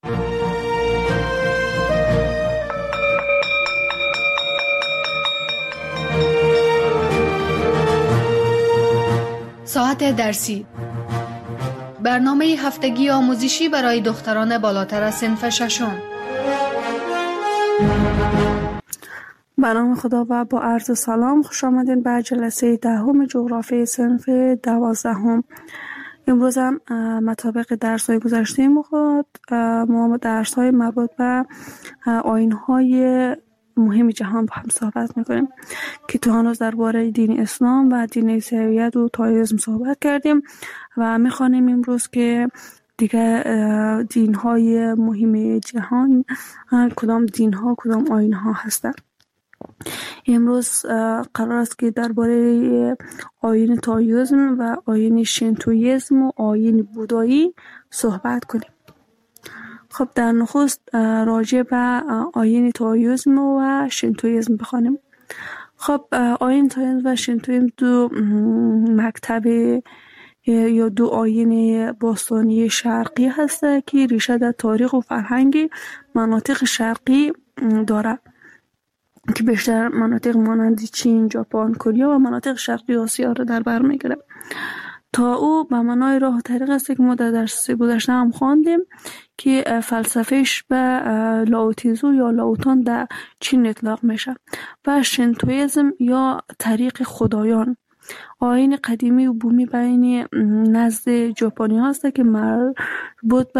ساعت درسی، برنامه هفتگی آموزشی برای دختران بالاتر از صنف 6. به نام خدا و با عرض سلام خوش آمدین به جلسه 10 جغرافی صنف 12. امروز هم مطابق درس‌های گذشته ما درس‌های مربوط به آیین‌های مهم جهان با هم صحبت میکنیم که تو هنوز درباره دین اسلام و دین عیسویت و تائیسم صحبت کردیم و میخوانیم امروز که دیگه دین‌های مهم جهان کدام دین‌ها کدام آیین‌ها هستند. امروز قرار است که درباره آیین تائیسم و آیین شینتویسم و آیین بودایی صحبت کنیم. خب در نخست راجع به آیین تائیسم و شینتویسم بخوانیم. خب آیین تائیسم و شینتویسم 2 مکتب یا 2 آیین باستانی شرقی هست که ریشه در تاریخ و فرهنگ مناطق شرقی داره که بیشتر مناطق مانند چین، ژاپن، کره و مناطق شرقی آسیا را در بر میگیره. تا او به معنای راه و طریق است که ما در درس گذشته هم خواندیم که فلسفهش به لاوتیزو یا لاوتان در چین اطلاق میشه. و شینتویزم یا طریق خدایان، آیین قدیمی و بومی بین نزد ژاپنی هست که مربوط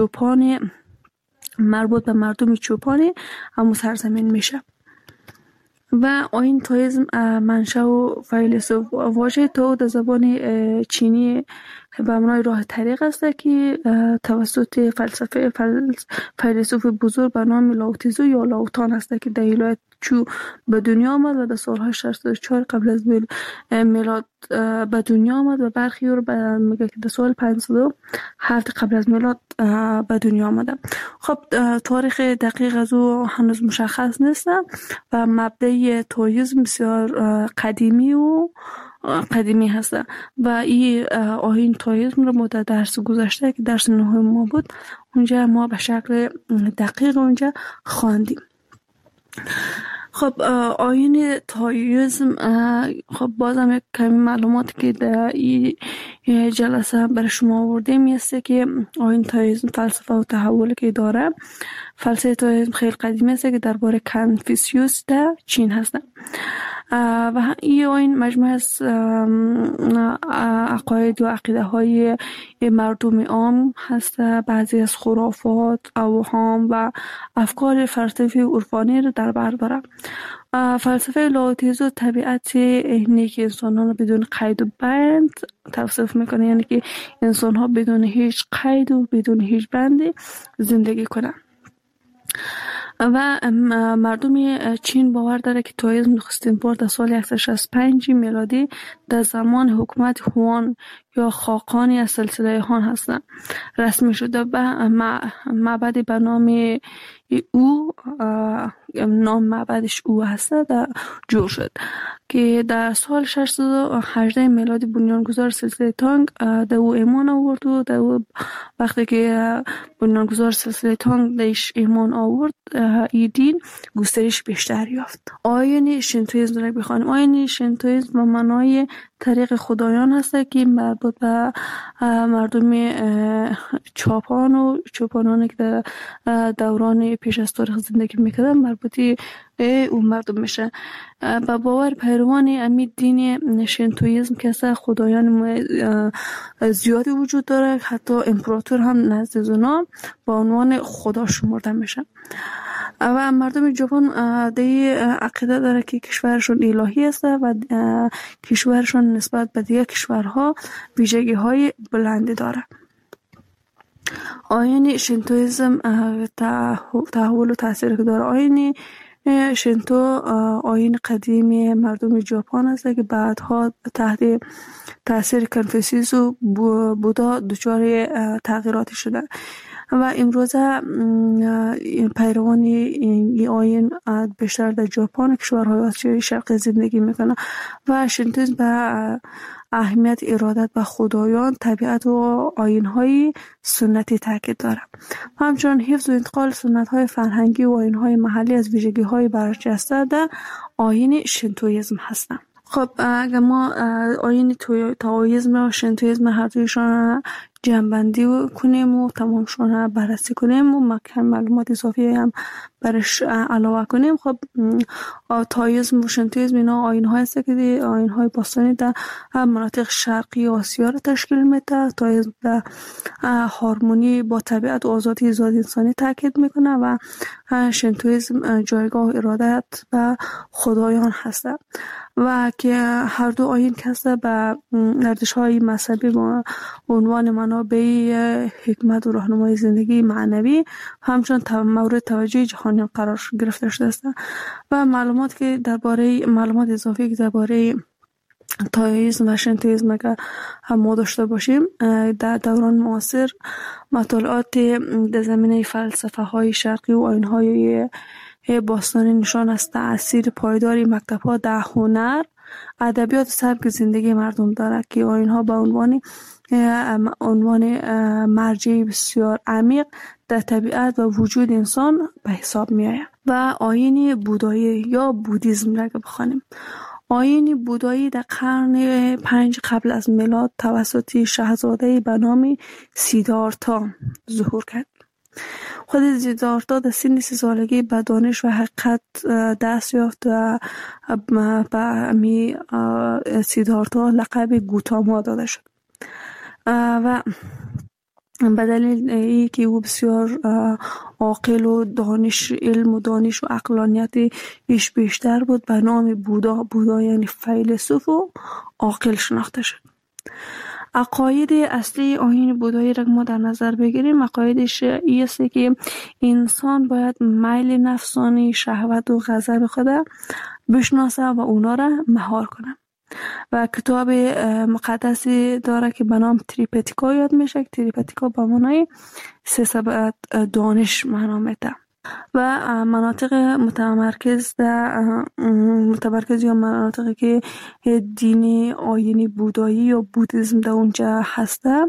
به مردم چوپانی همون سرزمین میشه. و آیین تائیزم منشأ و فیلسوف واژه تو در زبان چینی به معنای راه طریق است که توسط فیلسوف بزرگ به نام لاوتیزو یا لاوتان است که در ایالت چو به دنیا آمد و در سالهای 64 قبل از میلاد به دنیا آمد و برخی رو میگه که در سال 507 قبل از میلاد به دنیا آمده. خب تاریخ دقیق از او هنوز مشخص نیست و مبدأ تائیسم بسیار قدیمی هست و این آیین تائیسم رو ما در درس گذشته که درس نهم ما بود اونجا ما به شکل دقیق اونجا خواندیم. خب آیین تائیسم، خب بازم یک کمی معلوماتی که در این جلسه برای شما آوردیم میسته که آیین تائیسم فلسفه و تحول که داره. فلسفه تائیسم خیلی قدیمی است که درباره کنفوسیوس در چین هست و این آیین مجموعه از عقاید و عقیده های مردم عام هست. بعضی از خرافات، اوهام و افکار فلسفی و عرفانی رو در بر داره. فلسفه لاوتیزو طبیعت نیک انسانان رو بدون قید و بند توصیف میکنه، یعنی که انسان ها بدون هیچ قید و بدون هیچ بندی زندگی کنن. و مردم چین باور داره که تائیسم نخستین بار در سال 165 میلادی در زمان حکومت هوان یا خاقانی از سلسله هان هستند رسمی شده به معبدی به نام او، نام معبدش او هست، در جور شد که در سال 618 میلادی بنیانگذار سلسله تانگ در او ایمان آورد و در او وقتی که بنیانگذار سلسله تانگ درش ایمان آورد این دین گسترش بیشتر یافت. آیین شینتویسم را بخوانیم. آیین شینتویسم به معنای طریق خدایان هست که مربوط به مردم چاپان و چوپانانی که در دوران پیش از تاریخ زندگی میکردن مربوطی اون مردم میشه. با باور پیروان امی دین شینتویسم که خدایان زیادی وجود داره، حتی امپراتور هم نزد اونا با عنوان خدا شمرده میشه. و مردم ژاپن دی عقیده داره که کشورشون الهی است و کشورشون نسبت به دیگر کشورها ویژگی های بلندی داره. آیین شینتویسم تحول و تاثیر که داره. آیین شینتو آیین قدیمی مردم ژاپن است که بعدها تحت تاثیر کنفوسیوس و بودا دچار تغییراتی شده و امروزه پیروان این آیین بیشتر در ژاپن کشورهای آسیای شرقی زندگی میکنه و شینتویسم به اهمیت ارادت به خدایان، طبیعت و آیین‌های سنتی تاکید داره. همچنین حفظ و انتقال سنت‌های فرهنگی و آیین‌های محلی از ویژگی‌های برجسته در آیین شینتویسم هستند. خب اگر ما آیین تائیسم و شینتویسم هر دویشان جمع‌بندی کنیم و تمامشون بررسی کنیم و مکم معلومات اضافی هم برش علاوه کنیم، خب تائیسم و شینتویسم اینا آیین‌های هست که آیین‌های باستانی در مناطق شرقی آسیا را تشکیل میده. تائیسم در هارمونی با طبیعت و آزادی ذات انسانی تاکید میکنه و شینتویسم جایگاه ارادت و خدایان هست و که هر دو آیین که به ارزش‌های مذهبی با عنوان منابع حکمت و راهنمای زندگی معنوی همچنان مورد توجه جهانیان قرار گرفته شده است و معلومات اضافی که درباره تائیسم و شینتویسم که ما داشته باشیم در دوران معاصر مطالعات در زمینه فلسفه های شرقی و آیین های باستانی نشان است تأثیر پایداری مکتب ها در هنر، ادبیات و سبک زندگی مردم دارد که آیین ها به عنوان مرجعی بسیار عمیق در طبیعت و وجود انسان به حساب می آید. و آیین بودایی یا بودیسم را که بخوانیم. آیین بودایی در قرن 5 قبل از میلاد توسط شاهزاده به نام سیدارتا ظهور کرد. خود سیدارتا در سن 30 سالگی به دانش و حقیقت دست یافت و به امی سیدارتا لقب گوتاما داده شد و به دلیل ای که او بسیار عاقل و علم و دانش و عقلانیت ایش بیشتر بود، به نام بودا یعنی فیلسوف و عاقل شناخته شد. عقاید اصلی آیین بودایی را ما در نظر بگیریم، عقایدش این است که انسان باید میل نفسانی، شهوت و غضب خود بشناسه و اونا را مهار کنه. و کتاب مقدسی داره که به نام تریپتیکا یاد میشه. تریپتیکا به معنای 300 دانش معنا میده و مناطق متمرکز یا مناطقی که دین آیین بودایی یا بودیسم در اونجا هسته،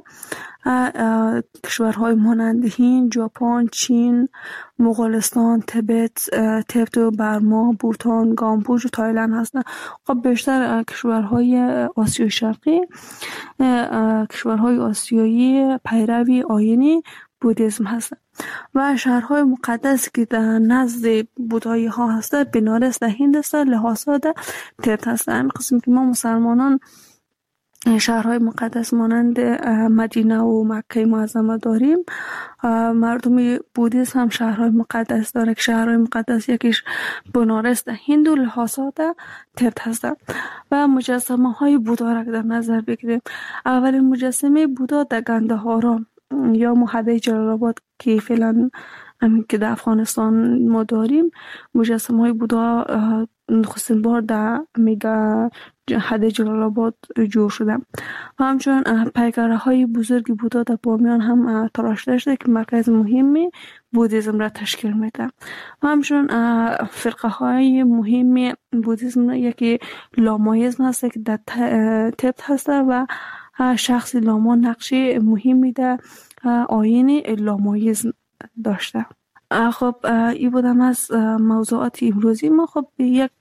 کشورهای مانند هند، ژاپن، چین، مغولستان، تبت و برما، بوتان، کامبوج و تایلند هستند. خب بیشتر کشورهای آسیای شرقی، کشورهای آسیایی پیروی آیین بودیسم هستند و شهرهای مقدس که در نزد بودایی ها هستند بنارس در هند است، لهاسا در تبت هست. همین قسم که ما مسلمانان شهرهای مقدس مانند مدینه و مکه معظمه داریم، مردم بودیسم هم شهرهای مقدس داره که شهرهای مقدس یکیش بنارس در هند و لهاسا در تبت هستند. و مجسمه های بودا را در نظر بگیریم، اولین مجسمه بودا در گندهارا یا محده جلال آباد که فعلا همین که در افغانستان ما داریم، مجسمه های بودا نخستین بار در میگه حده جلال آباد جور شده و همچنین پیکره های بزرگ بودا در بامیان هم تراشیده شده که مرکز مهمی بودیسم را تشکیل میده و همچنین فرقه های مهم بودیسم یکی لامایزم هست که در تبت هسته و شخص لاما نقشی مهمی در آیین لامایزم داشته. خب این بودم از موضوعات امروزی ما. خب یک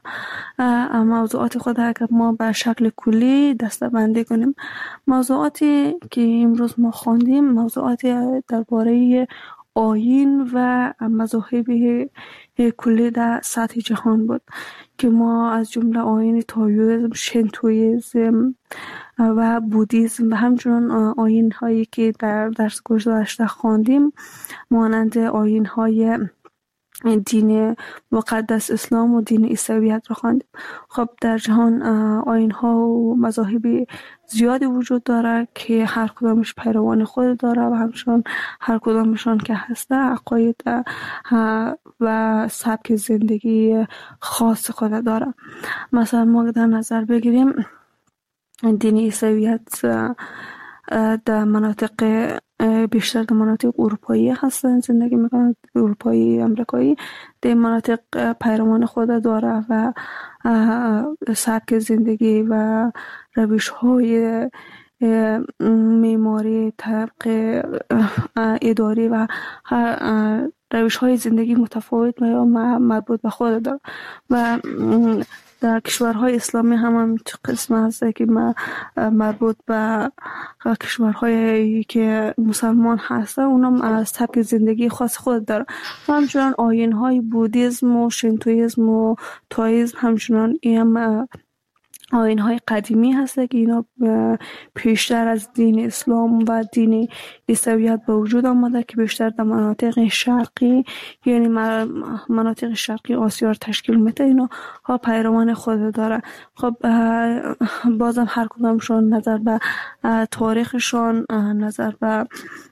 موضوعات خود اگر ما به شکل کلی دسته بندی کنیم، موضوعاتی که امروز ما خواندیم موضوعاتی درباره آیین و مذاهب کلی در سطح جهان بود که ما از جمله آیین تائویسم، شینتویسم و بودیسم و همچنین آیین هایی که در درس گذشته خواندیم مانند آیین های دین مقدس اسلام و دین عیسویت را خواندیم. خب در جهان آیین ها و مذاهب زیادی وجود داره که هر کدامش پیروان خود داره و همچنین هر کدامشان که هسته عقاید و سبک زندگی خاص خود داره. مثلا ما در نظر بگیریم دین عیسویت در مناطق بیشتر در مناطق اروپایی هستن زندگی میکنن، اروپایی امریکایی. در مناطق پیروان خود داره و سبک زندگی و روش های معماری، طبق اداری و روش های زندگی متفاوت و مربوط به خود داره و در کشورهای اسلامی هم قسم هست که مربوط به کشورهایی که مسلمان هستن، اونم سبک زندگی خاص خود داره و همچنان آیین‌های بودیسم و شینتویسم و تائویسم همچنان این آیین‌های قدیمی هست که اینا پیشتر از دین اسلام و دین عیسویت به وجود آمده که بیشتر در مناطق شرقی یعنی مناطق شرقی آسیا تشکیل میده. اینا ها پیروان خود داره. خب بازم هر کدامشون نظر به تاریخشون، نظر به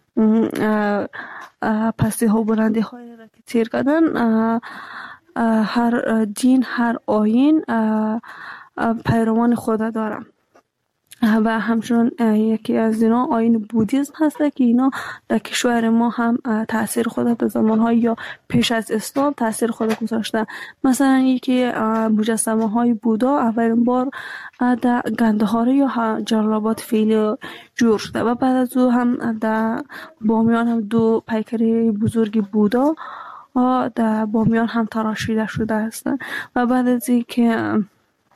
پستی ها و بلندی های را که تیر کردن، هر دین، هر آیین پیروان خود دارم و همچنین یکی از اینا آیین بودیسم هست که اینا در کشور ما هم تاثیر خود به زمانهای یا پیش از اسلام تاثیر خود گذاشته. مثلا یکی مجسمه های بودا اولین بار در گندهاره یا جلال آباد فعلی جور شده و بعد از او هم در بامیان هم 2 پیکره بزرگ بودا در بامیان هم تراشیده شده هستند و بعد از اینکه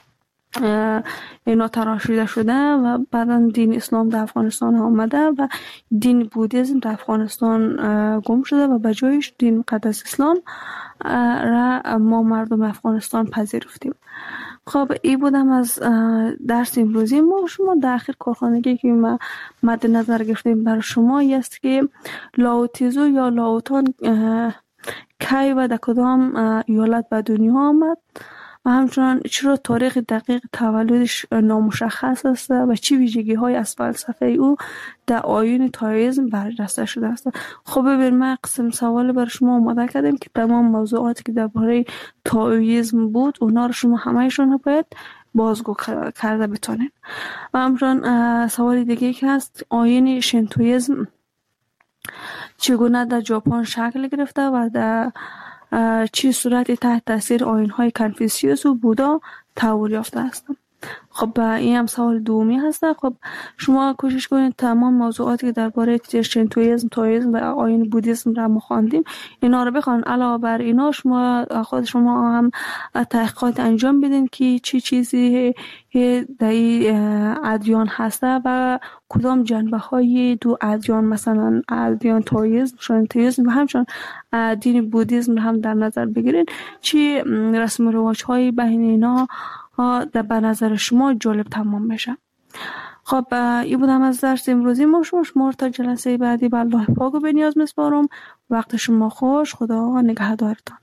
اینا تراشیده شده و بعدا دین اسلام در افغانستان آمده و دین بودیسم در افغانستان گم شده و به جایش دین مقدس اسلام را ما مردم افغانستان پذیرفتیم. خب این بودم از درس امروزی ما. شما در آخر کارخانگی که ما مد نظر گرفتیم برای شما است که لاوتیزو یا لاوتان کی و در کدام ایالت به دنیا آمد و همچنان چرا تاریخ دقیق تولدش نامشخص است و چه ویژگی های از فلسفه او در آیین تائیسم برجسته شده است. خب ببین ما قسم سوال برای شما آماده کردیم که تمام موضوعاتی که درباره تائیسم بود اونا رو شما همهشون باید بازگو کرده بتونین. و همچنان سوال دیگه که هست آیین شینتویسم چگونه در ژاپن شکل گرفته و در چه صورتی تحت تاثیر آیین‌های کنفوسیوس و بودا تحول یافته هستند. خب این هم سوال دومی هست. خب شما کوشش کنید تمام موضوعاتی که درباره شینتویسم، تائیسم و آیین بودیسم را ما خواندیم اینا رو بخوان. علاوه بر اینا خود شما هم تحقیقات انجام بدین که چه چیزی در این ادیان هسته و کدام جنبه های دو ادیان مثلا ادیان تائیسم، شینتویسم و همچنین دین بودیسم هم در نظر بگیرین چه رسم و رواج های بین اینا در به نظر شما جالب تمام بشه. خب این بودم از درس امروزی ما. شما تا جلسه بعدی به الله پاک و به نیاز میسپارم. وقت شما خوش. خدا نگهدارتان.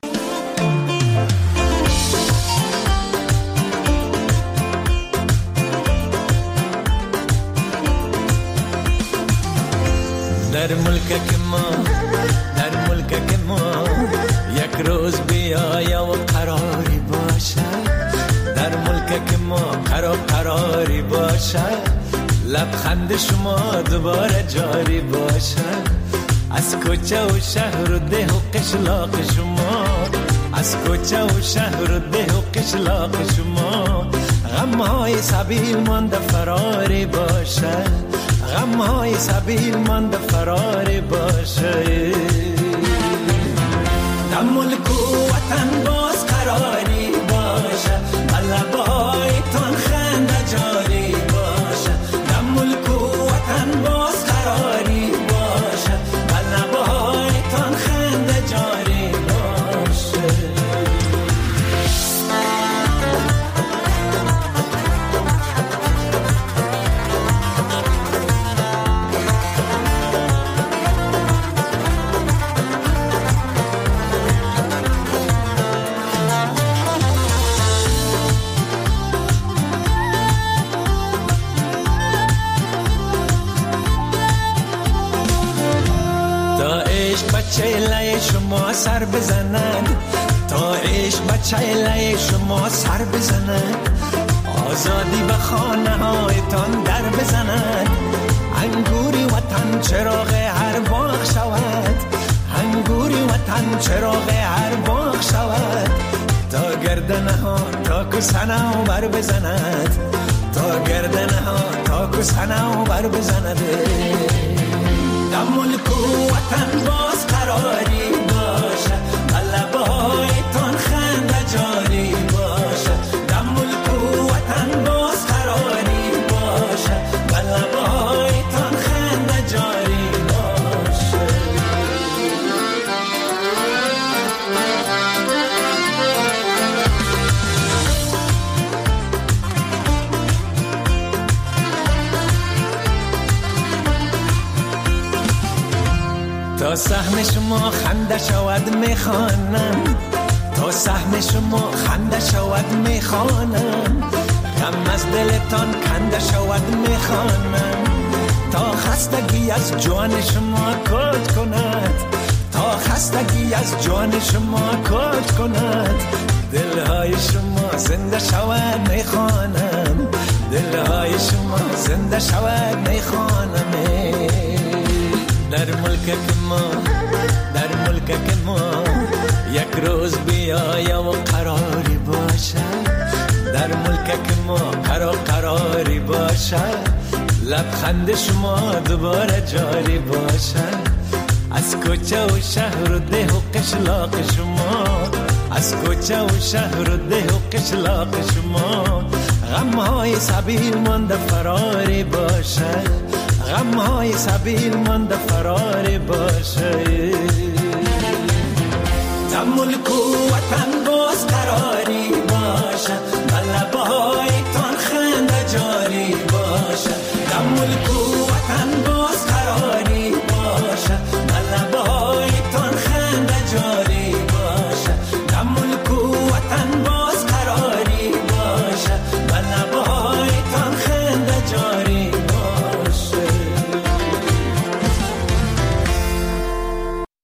در ملک ما یک روز بیایا و قراری باشه. در ملک ما قراری باشه. لبخند شما دوباره جاری باشه. از کوچه و شهر و ده و قشلاق شما، از کوچه و شهر و ده و قشلاق شما غمهای سبیل مانده فراری باشه. غمهای سبیل مانده فراری باشه. در ملک و وطن باز قراری باشه. لبایتان خنده جاری باشه. در ملک و وطن باز قراری باشه. لبایتان خنده جاری باشه. چیله شما سر بزنند، تا عشق به چیله شما سر بزنند، آزادی به خانه هایتان در بزنند، انگوری وطن چراغ هر باغ شود، انگوری وطن چراغ هر باغ شود، تا گردنه ها تا کسنه بر بزند، تا گردنه ها تا کسنه بر بزند. در ملک و وطن باز قراری باشه. لبایتان خنده جاری باشه. در ملک و وطن باز قراری باشه. لبایتان خنده جاری باشه. تا سهم شما خنده شود میخوانم، تا سهم شما خنده شود میخوانم، غم از دلتان کنده شود میخوانم، تا خستگی از جان شما کج کند، تا خستگی از جان شما کج کند، دلهای شما زنده شود میخوانم، دلهای شما زنده شود میخوانم. در ملک ما، در ملک ما یک روز بیایا و قراری باشه. در ملک ما قراری باشه. لبخند شما دوباره جاری باشه. از کوچه و شهر و ده و قشلاق شما، از کوچه و شهر و ده و قشلاق شما غمهای سبیل مانده فراری باشه، غمهای سبیل مانده فراری باشه. در ملک و وطن